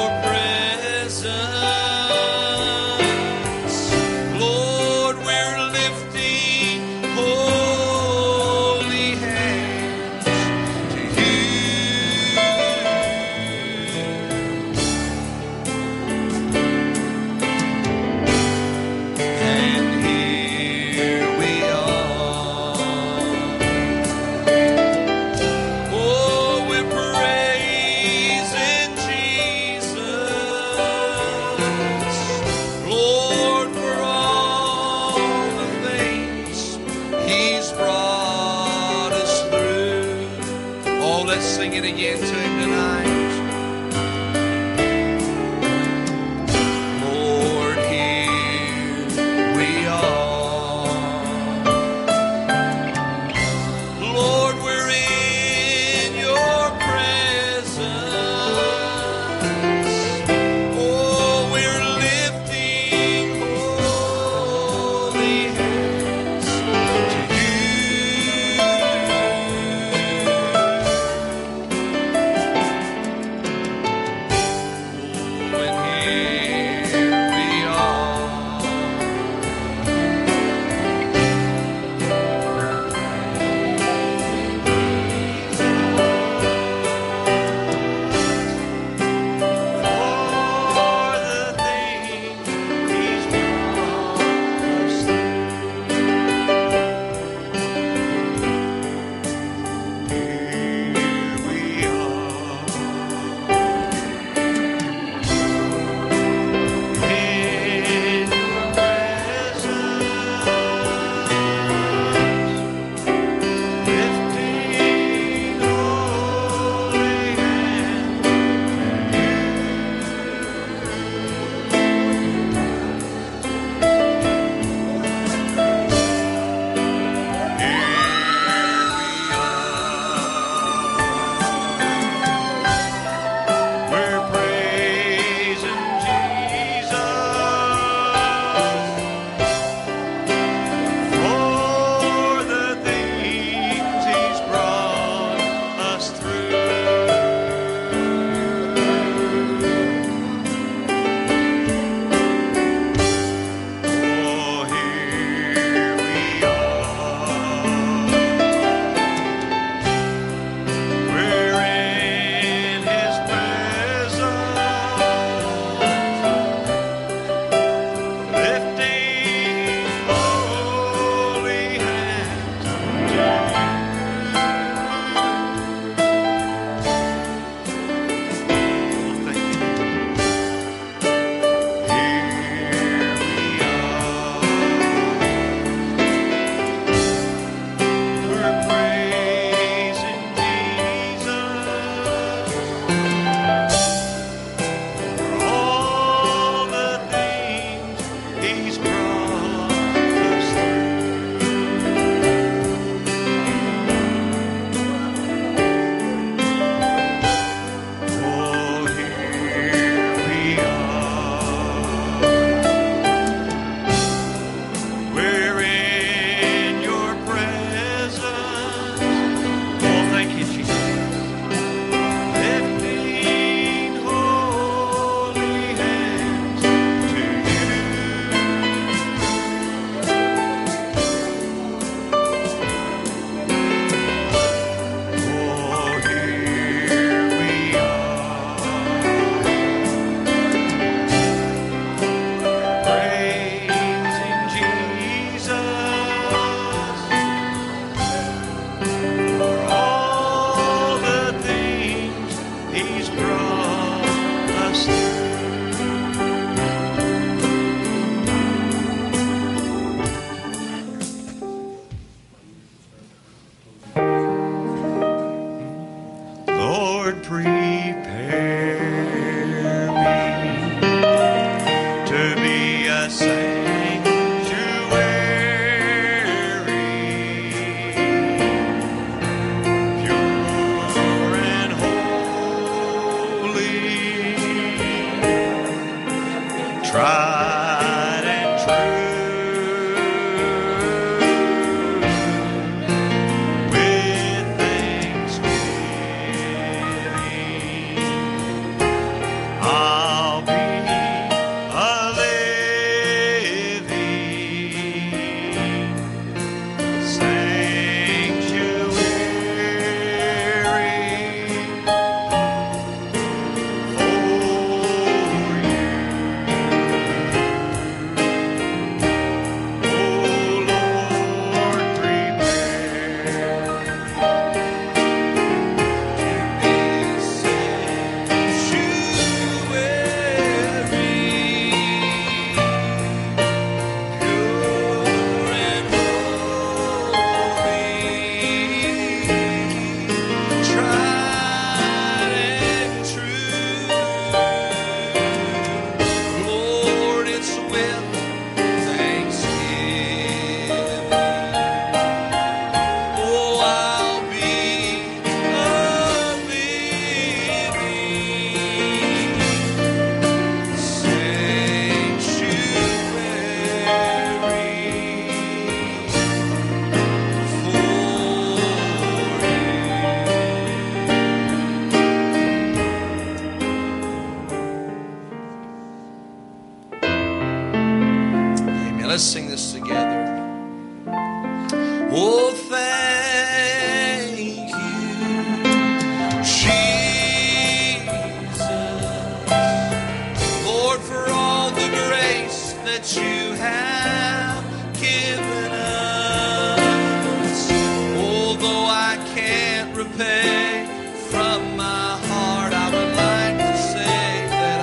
presence. Lord, we're lifting holy hands to you. And here we are. Oh, we're praising Jesus, Lord, for all the things he's brought us through. Oh, let's sing it again to him tonight. Lord, here we are. Lord, we're in your presence. Oh, we're lifting holy hands to you. Let's sing this together. Oh, thank you, Jesus, Lord, for all the grace that you have given us. Although I can't repay from my heart, I would like to say that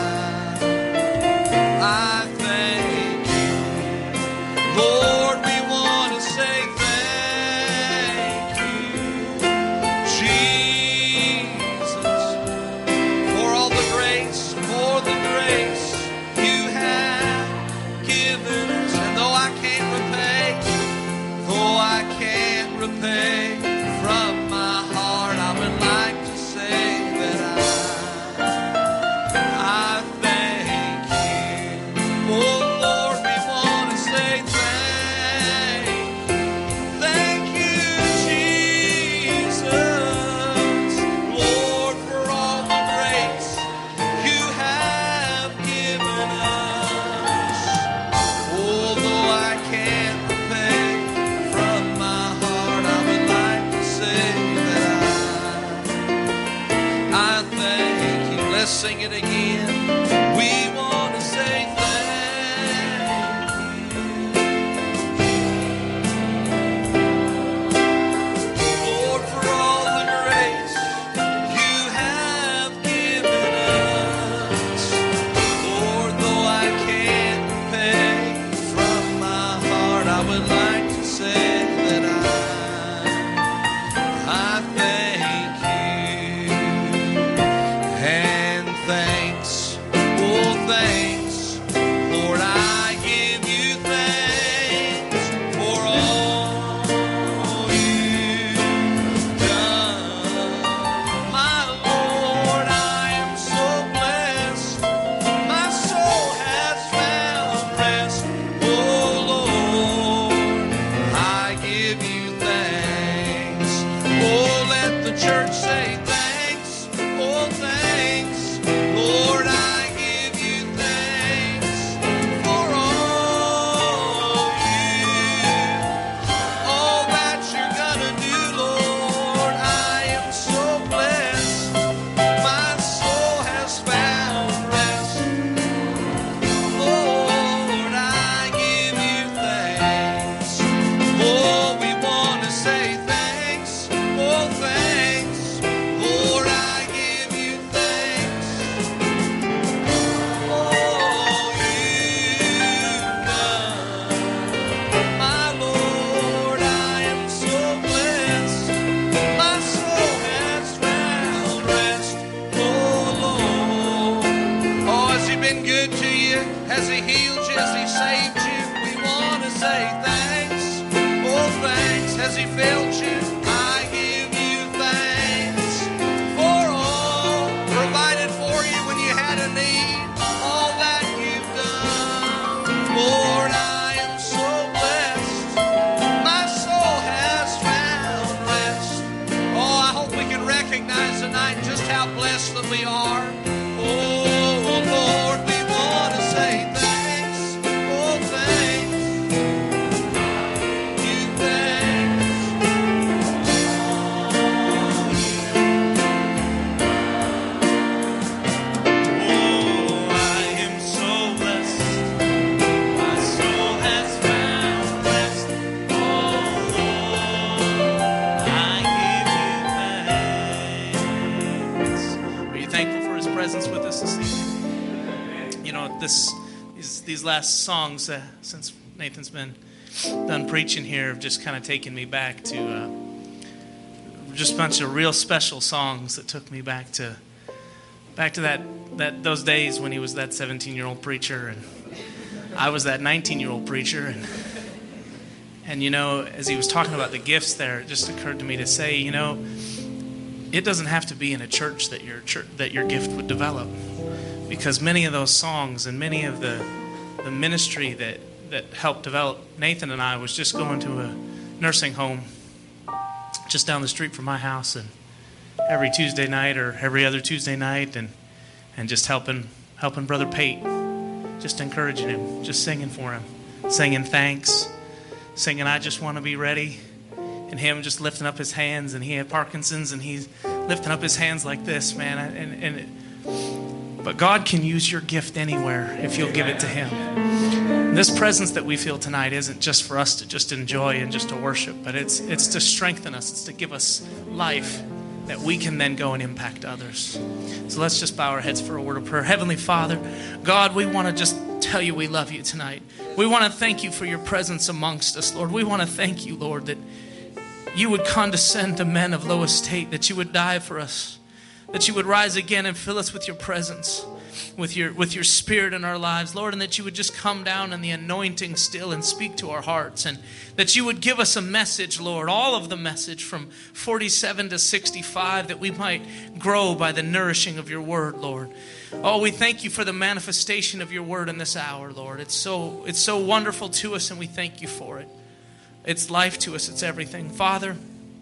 I thank you. Lord, we want to say thank you, Jesus, for all the grace, you have given us. And though I can't repay from my heart, I would like to say that I thank you. Oh Lord, we want to say thank you, Jesus, Lord, for all the grace you have given us. Although I can't repay from my heart, I would like to say that I thank you. Let's sing it again. We want to say thank you, Lord, for all the grace you have given us. Lord, though I can't repay from my heart, I would like to say that I thank you. tonight just how blessed that we are. Oh, Lord, we want to say thanks. Oh, thanks. You thanks. Oh, I am so blessed. My soul has found rest. Oh, Lord, I give you thanks. Are you thankful for His presence with us this evening? You know, these last songs, since Nathan's been done preaching here, have just kind of taken me back to just a bunch of real special songs that took me back to those days when he was that 17-year-old preacher and I was that 19-year-old preacher. And you know, as he was talking about the gifts there, it just occurred to me to say, you know, it doesn't have to be in a church that your gift would develop, because many of those songs and many of the ministry that helped develop Nathan and I was just going to a nursing home just down the street from my house, and every Tuesday night or every other Tuesday night, and just helping Brother Pate, just encouraging him, just singing for him, singing thanks, singing I just want to be ready, and him just lifting up his hands, and he had Parkinson's, and he's lifting up his hands like this, man. But God can use your gift anywhere if you'll give it to Him. And this presence that we feel tonight isn't just for us to just enjoy and just to worship, but it's to strengthen us. It's to give us life that we can then go and impact others. So let's just bow our heads for a word of prayer. Heavenly Father, God, we want to just tell you we love you tonight. We want to thank you for your presence amongst us, Lord. We want to thank you, Lord, that you would condescend to men of low estate, that you would die for us, that you would rise again and fill us with your presence, with your spirit in our lives, Lord, and that you would just come down in the anointing still and speak to our hearts, and that you would give us a message, Lord, all of the message from 47 to 65, that we might grow by the nourishing of your word, Lord. Oh, we thank you for the manifestation of your word in this hour, Lord. It's so wonderful to us, and we thank you for it. It's life to us. It's everything. Father,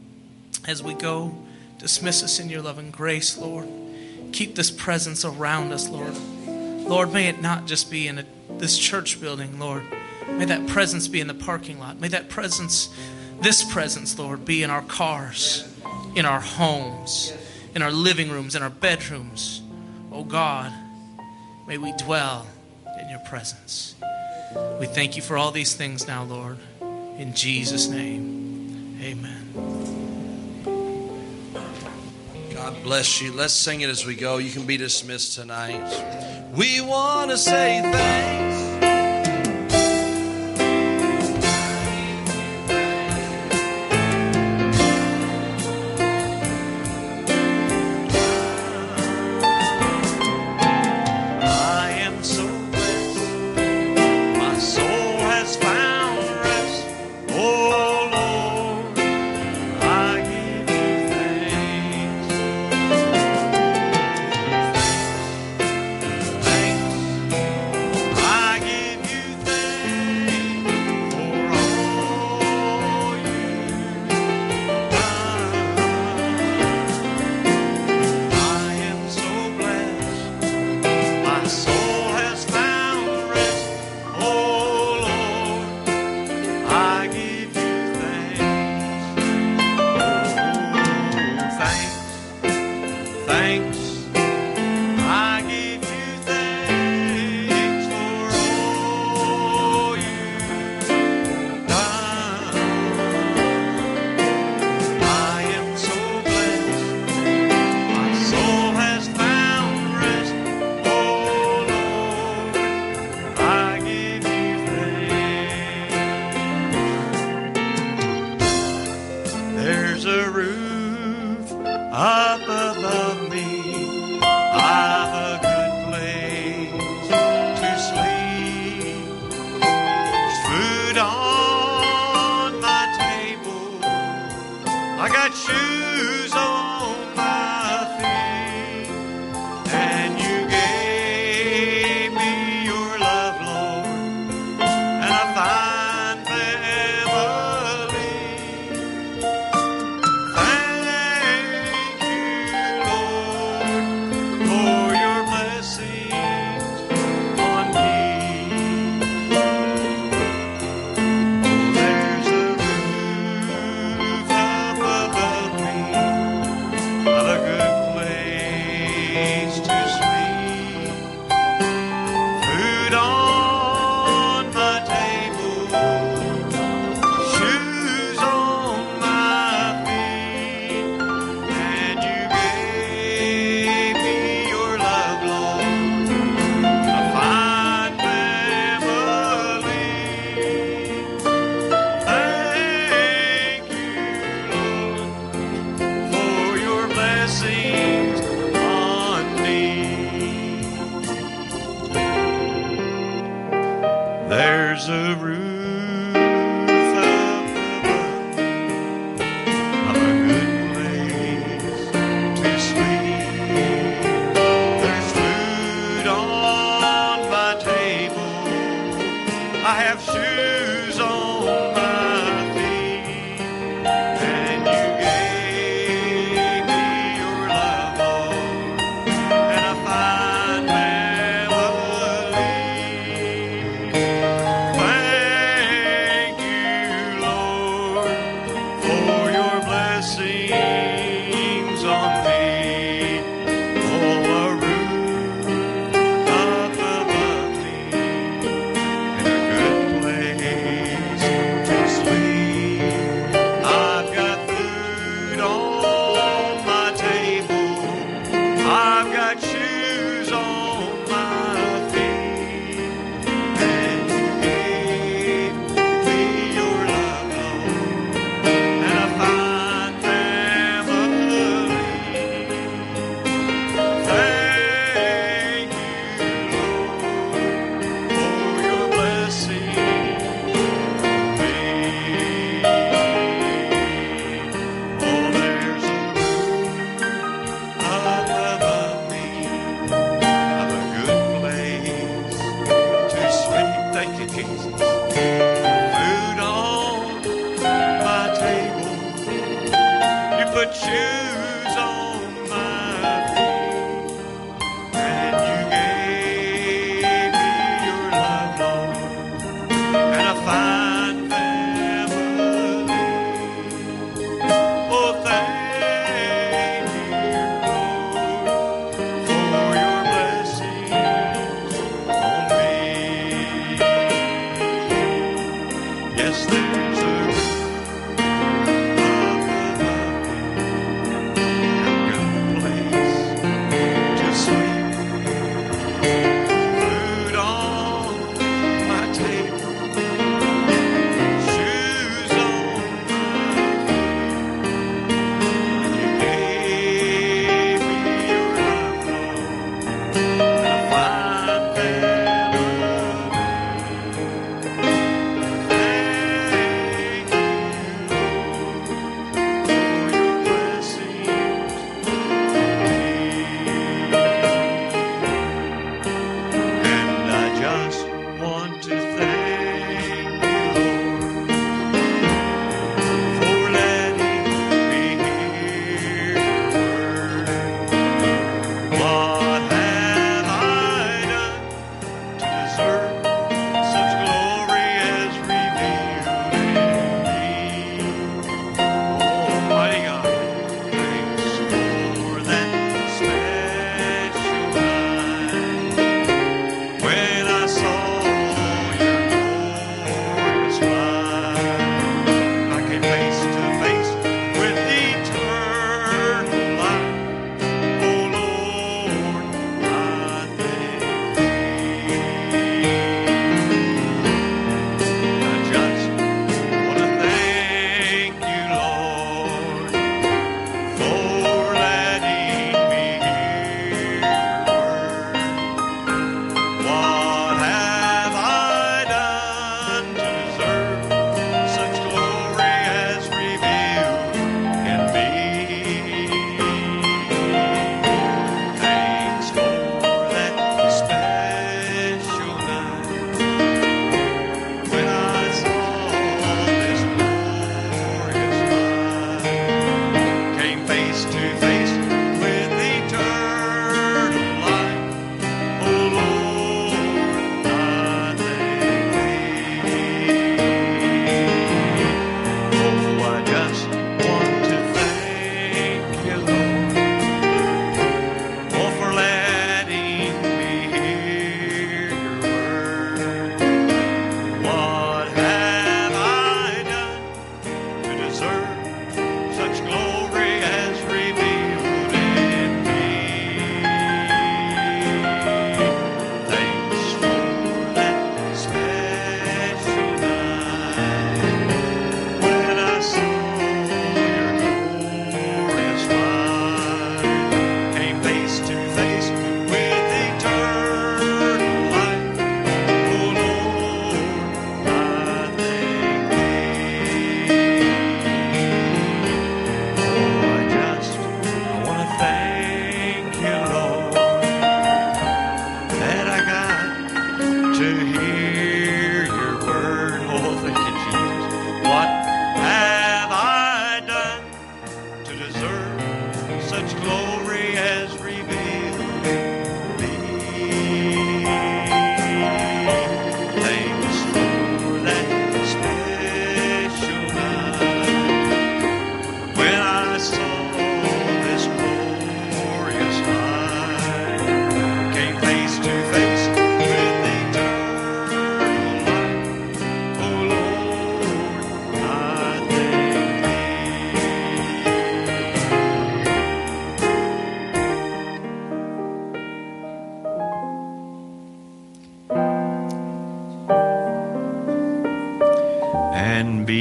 as we go, dismiss us in your love and grace, Lord. Keep this presence around us, Lord. Lord, may it not just be in this church building, Lord. May that presence be in the parking lot. May that presence, this presence, Lord, be in our cars, in our homes, in our living rooms, in our bedrooms. Oh God, may we dwell in your presence. We thank you for all these things now, Lord. In Jesus' name, amen. God bless you. Let's sing it as we go. You can be dismissed tonight. We want to say thanks. Thank you, Lord. There's a roof up above, a good place to sleep. There's food on my table. I have shoes on my feet, and you gave me your love, Lord, and a fine family.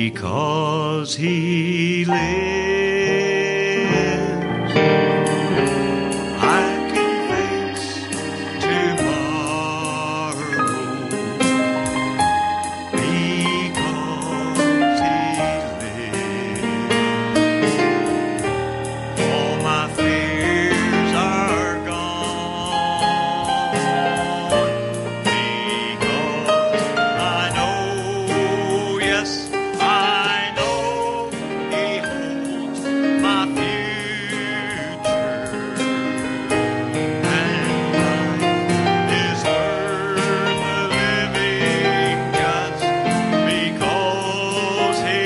because He lives, I can face tomorrow. Because He lives, all my fears are gone. Because I know, yes, I know He holds my future. And life is worth the living just because He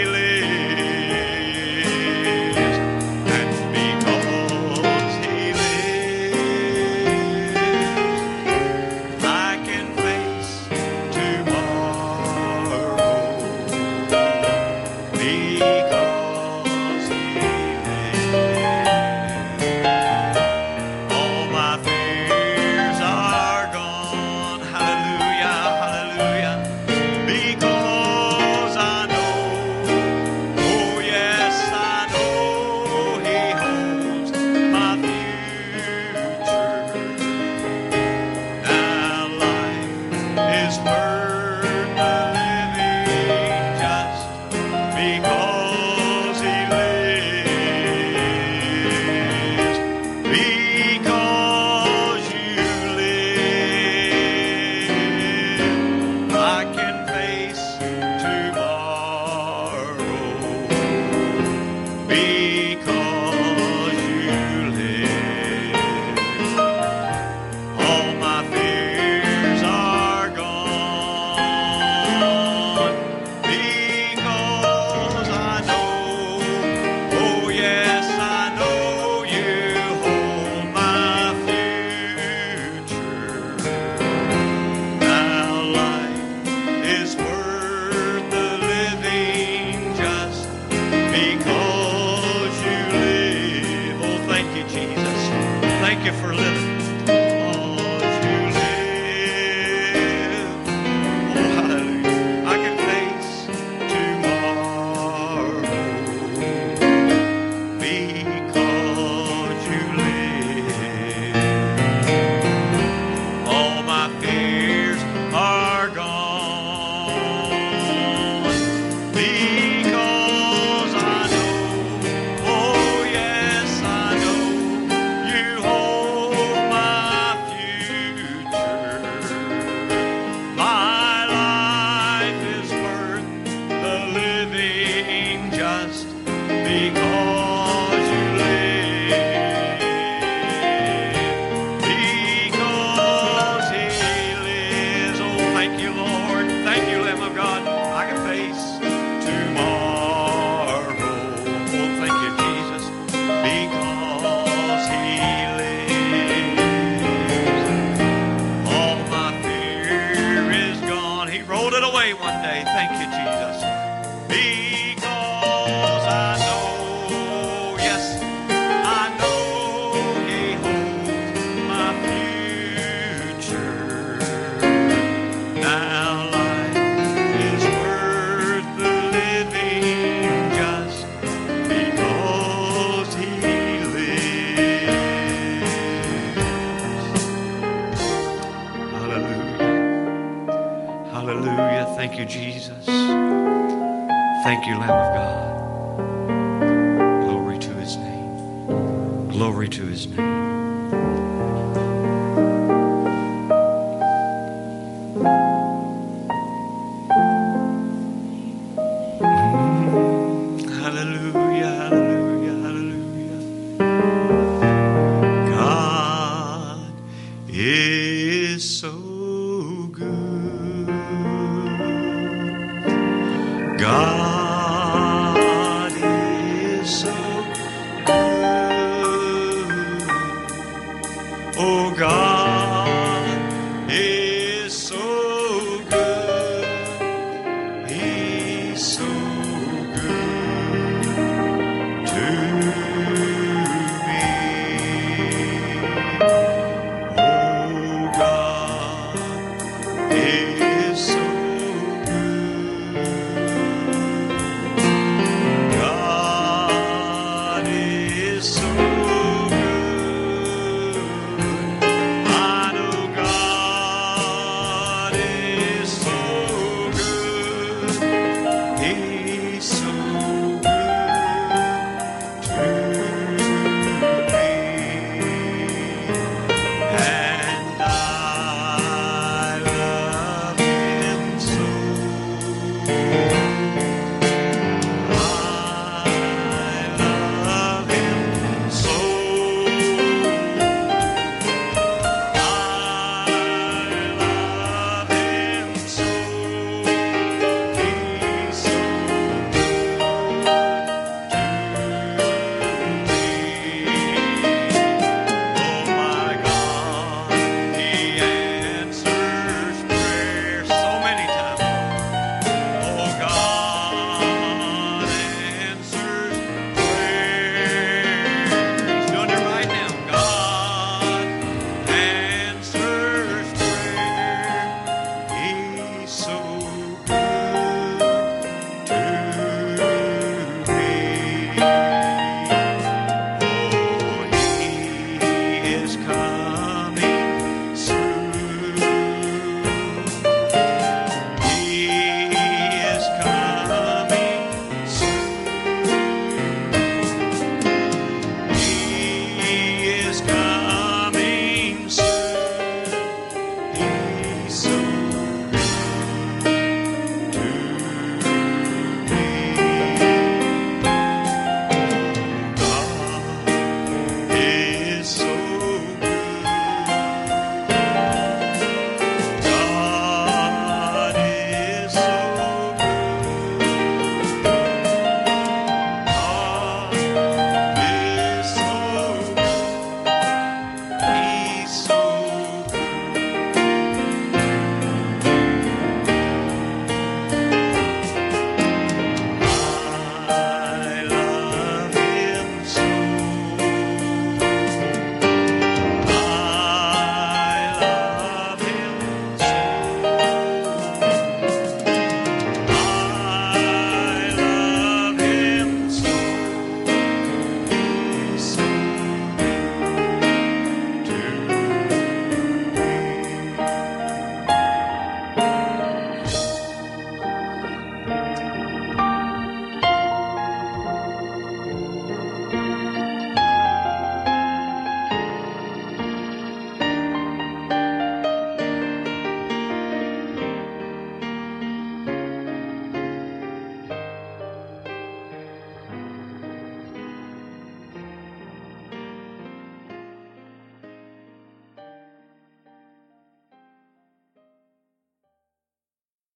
lives. And because He lives, I can face tomorrow. Because He lives, all my fears are gone. Hallelujah, hallelujah. Because I know, oh yes, I know He holds my future. Now life is worth the living just because He lives. Because You live, I can face tomorrow. Because You live, all my fears are gone. Because I know, oh yes, I know You hold my future. Now life is worth the living just because You live. Oh, thank You, Jesus. Thank You for living. Because You live. Oh, hallelujah. I can face tomorrow. Because You live, all my fears are gone. Because I know, oh yes, I know You hold my future. My life is worth the living just because You live. Because He lives. Oh, thank You, Lord. Thank You, Lamb of God. I can face tomorrow. Oh, thank You, Jesus. Because He lives, all my fear is gone. He rolled it away one day. Thank You, Jesus. Because I know, yes, I know He holds my future. Now life is worth the living just because He lives. Hallelujah. Hallelujah. Thank You, Jesus. Thank You, Lamb of God. Glory to His name. Glory to His name. Hallelujah, hallelujah, hallelujah. God is so good. God is so good. Oh, God is so good. He's so good to me. Oh, God is so good. has come.